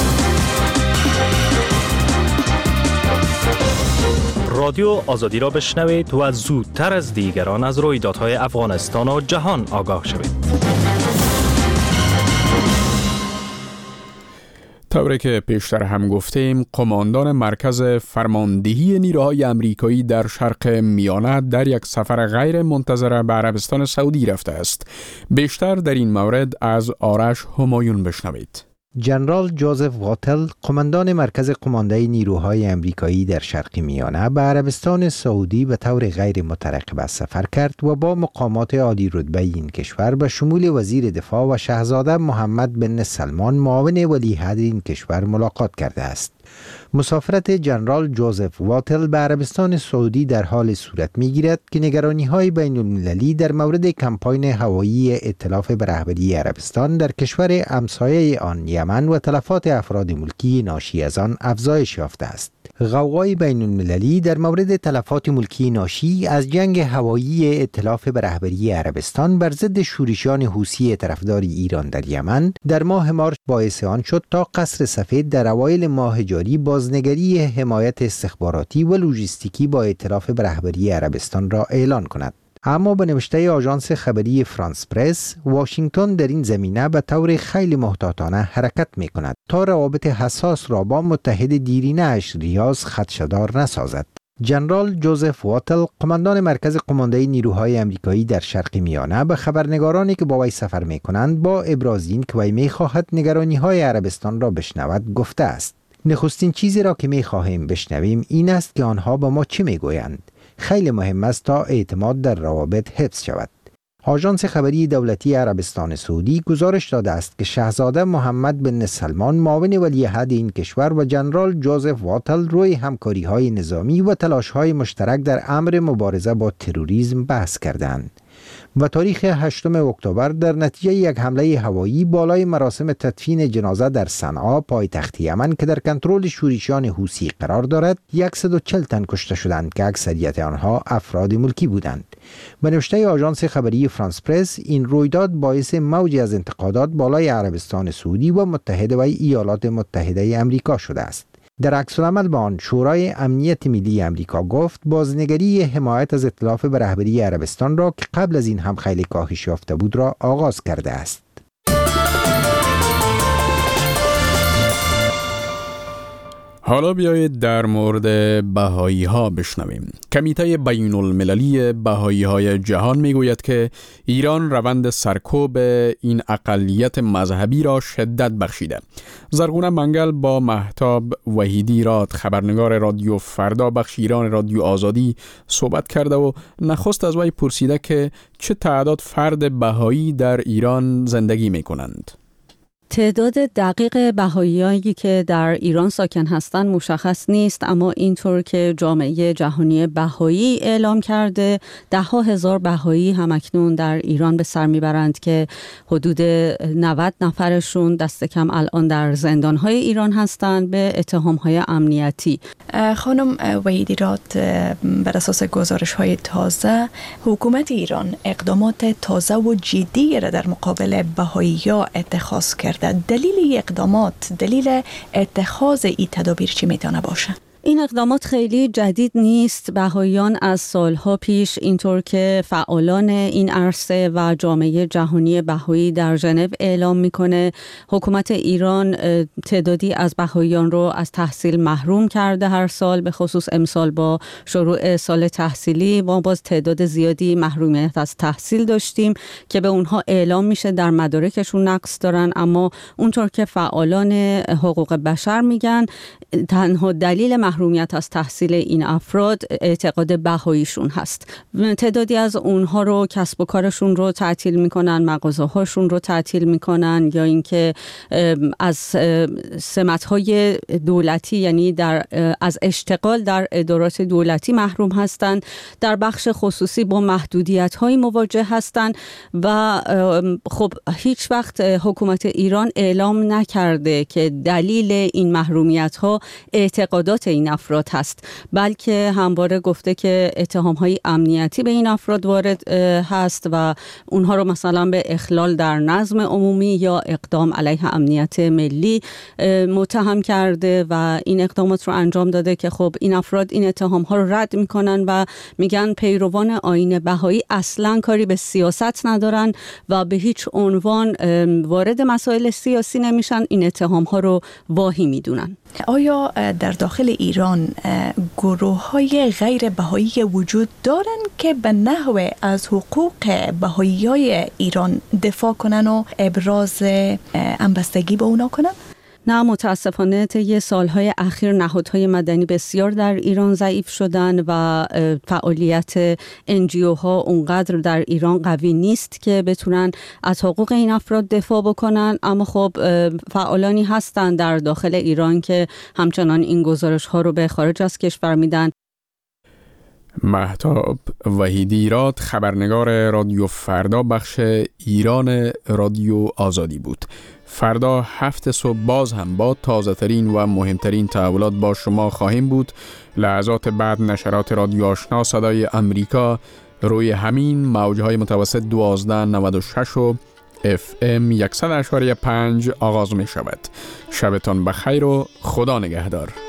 رادیو آزادی را بشنوید و زودتر از دیگران از رویدادهای افغانستان و جهان آگاه شوید.
طوری که پیشتر هم گفتیم، قماندان مرکز فرماندهی نیروهای آمریکایی در شرق میانه در یک سفر غیر منتظره به عربستان سعودی رفته است. بیشتر در این مورد از آرش همایون بشنوید.
ژنرال جوزف واتل، قماندان مرکز قماندهی نیروهای آمریکایی در شرق میانه، به عربستان سعودی به طور غیر مترقبه سفر کرد و با مقامات عالی رتبه این کشور به شمول وزیر دفاع و شاهزاده محمد بن سلمان معاون ولیعهد این کشور ملاقات کرده است. مسافرت ژنرال جوزف واتل به عربستان سعودی در حال صورت می‌گیرد که نگرانی‌های بین‌المللی در مورد کمپاین هوایی ائتلاف به رهبری عربستان در کشور همسایه آن یمن و تلفات افراد ملکی ناشی از آن افزایش یافته است. غوغای بین‌المللی در مورد تلفات ملکی ناشی از جنگ هوایی ائتلاف به رهبری عربستان بر ضد شورشیان حوثی طرفدار ایران در یمن در ماه مارس باعث آن شد تا قصر سفید در اوایل ماه جاری بازنگری حمایت استخباراتی و لوجستیکی با ائتلاف به رهبری عربستان را اعلان کند. اما به نوشته آژانس خبری فرانس پرس، واشنگتن در این زمینه به طور خیلی محتاطانه حرکت می کند تا روابط حساس را با متحد دیرینه اش ریاض خدشه‌دار نسازد. ژنرال جوزف واتل، قماندان مرکز قماندهی نیروهای آمریکایی در شرق میانه، به خبرنگارانی که با وی سفر می کنند با ابراز این که وی می خواهد نگرانی‌های عربستان را بشنود گفته است: نخستین چیزی را که می خواهیم بشنویم این است که آنها به ما چه می گویند. خیلی مهم است تا اعتماد در روابط حفظ شود. آژانس خبری دولتی عربستان سعودی گزارش داده است که شاهزاده محمد بن سلمان معاون ولیعهد این کشور و ژنرال جوزف واتل روی همکاری‌های نظامی و تلاش‌های مشترک در امر مبارزه با تروریسم بحث کردند. و تاریخ هشتم اکتبر در نتیجه یک حمله هوایی بالای مراسم تدفین جنازه در صنعا پایتخت یمن که در کنترل شورشیان حوثی قرار دارد، صد و چهل تن کشته شدند که اکثریت آنها افراد ملکی بودند. به نوشته آژانس خبری فرانس پرس، این رویداد باعث موجی از انتقادات بالای عربستان سعودی و متحد و ایالات متحده آمریکا شده است. در عکس العمل به آن، شورای امنیت ملی آمریکا گفت بازنگری حمایت از ائتلاف به رهبری عربستان را که قبل از این هم خیلی کاهش یافته بود را آغاز کرده است.
حالا بیایید در مورد بهایی ها بشنویم. کمیته بین المللی بهایی های جهان می گوید که ایران روند سرکوب این اقلیت مذهبی را شدت بخشیده. زرغونه منگل با مهتاب وحیدی راد، خبرنگار رادیو فردا بخش ایران رادیو آزادی، صحبت کرده و نخست از وی پرسیده که چه تعداد فرد بهایی در ایران زندگی می کنند.
تعداد دقیق بهاییایی که در ایران ساکن هستند مشخص نیست، اما اینطور که جامعه جهانی بهایی اعلام کرده ده ها هزار بهایی همکنون در ایران به سر میبرند که حدود نود نفرشون دست کم الان در زندانهای ایران هستند به اتهامهای امنیتی.
خانم وحیدی راد، بر اساس گزارش های تازه حکومت ایران اقدامات تازه و جدی را در مقابل بهایی‌ها اتخاذ کرد. دلیل اقدامات، دلیل اتخاذ این تدابیر چی میتونه باشه؟
این اقدامات خیلی جدید نیست. بهاییان از سالها پیش اینطور که فعالان این عرصه و جامعه جهانی بهایی در ژنو اعلام میکنه، حکومت ایران تعدادی از بهاییان رو از تحصیل محروم کرده هر سال، به خصوص امسال با شروع سال تحصیلی ما باز تعداد زیادی محرومیت از تحصیل داشتیم که به اونها اعلام میشه در مدارکشون نقص دارن، اما اونطور که فعالان حقوق بشر میگن تنها دلیل محرومیت از تحصیل این افراد اعتقاد بهاییشون هست. تعدادی از اونها رو کسب و کارشون رو تعطیل میکنن، مغازه هاشون رو تعطیل میکنن، یا اینکه از سمت‌های دولتی یعنی در از اشتغال در ادارات دولتی محروم هستند، در بخش خصوصی با محدودیت‌های مواجه هستند و خب هیچ وقت حکومت ایران اعلام نکرده که دلیل این محرومیت‌ها اعتقادات این افراد هست، بلکه همواره گفته که اتهام‌های امنیتی به این افراد وارد هست و اونها رو مثلا به اخلال در نظم عمومی یا اقدام علیه امنیت ملی متهم کرده و این اقدامات رو انجام داده که خب این افراد این اتهام‌ها رو رد میکنن و میگن پیروان آیین بهایی اصلا کاری به سیاست ندارن و به هیچ عنوان وارد مسائل سیاسی نمیشن، این اتهام‌ها رو واهی میدونن.
آیا در داخل ایران گروه های غیر بهایی وجود دارن که به نحو از حقوق بهایی های ایران دفاع کنن و ابراز همبستگی با اونا کنن؟
نه، متاسفانه طی سالهای اخیر نهادهای مدنی بسیار در ایران ضعیف شدن و فعالیت انجیو ها اونقدر در ایران قوی نیست که بتونن از حقوق این افراد دفاع بکنن، اما خب فعالانی هستن در داخل ایران که همچنان این گزارش ها رو به خارج از کشور میدن.
مهتاب وحیدیراد، خبرنگار رادیو فردا بخش ایران رادیو آزادی بود. فردا هفت صبح باز هم با تازه ترین و مهمترین تحولات با شما خواهیم بود. لحظات بعد نشرات رادیو آشنا صدای امریکا روی همین موجهای متوسط دوازده نود و شش و اف ام صد و یک و پنج آغاز می شود. شبتان بخیر و خدا نگهدار.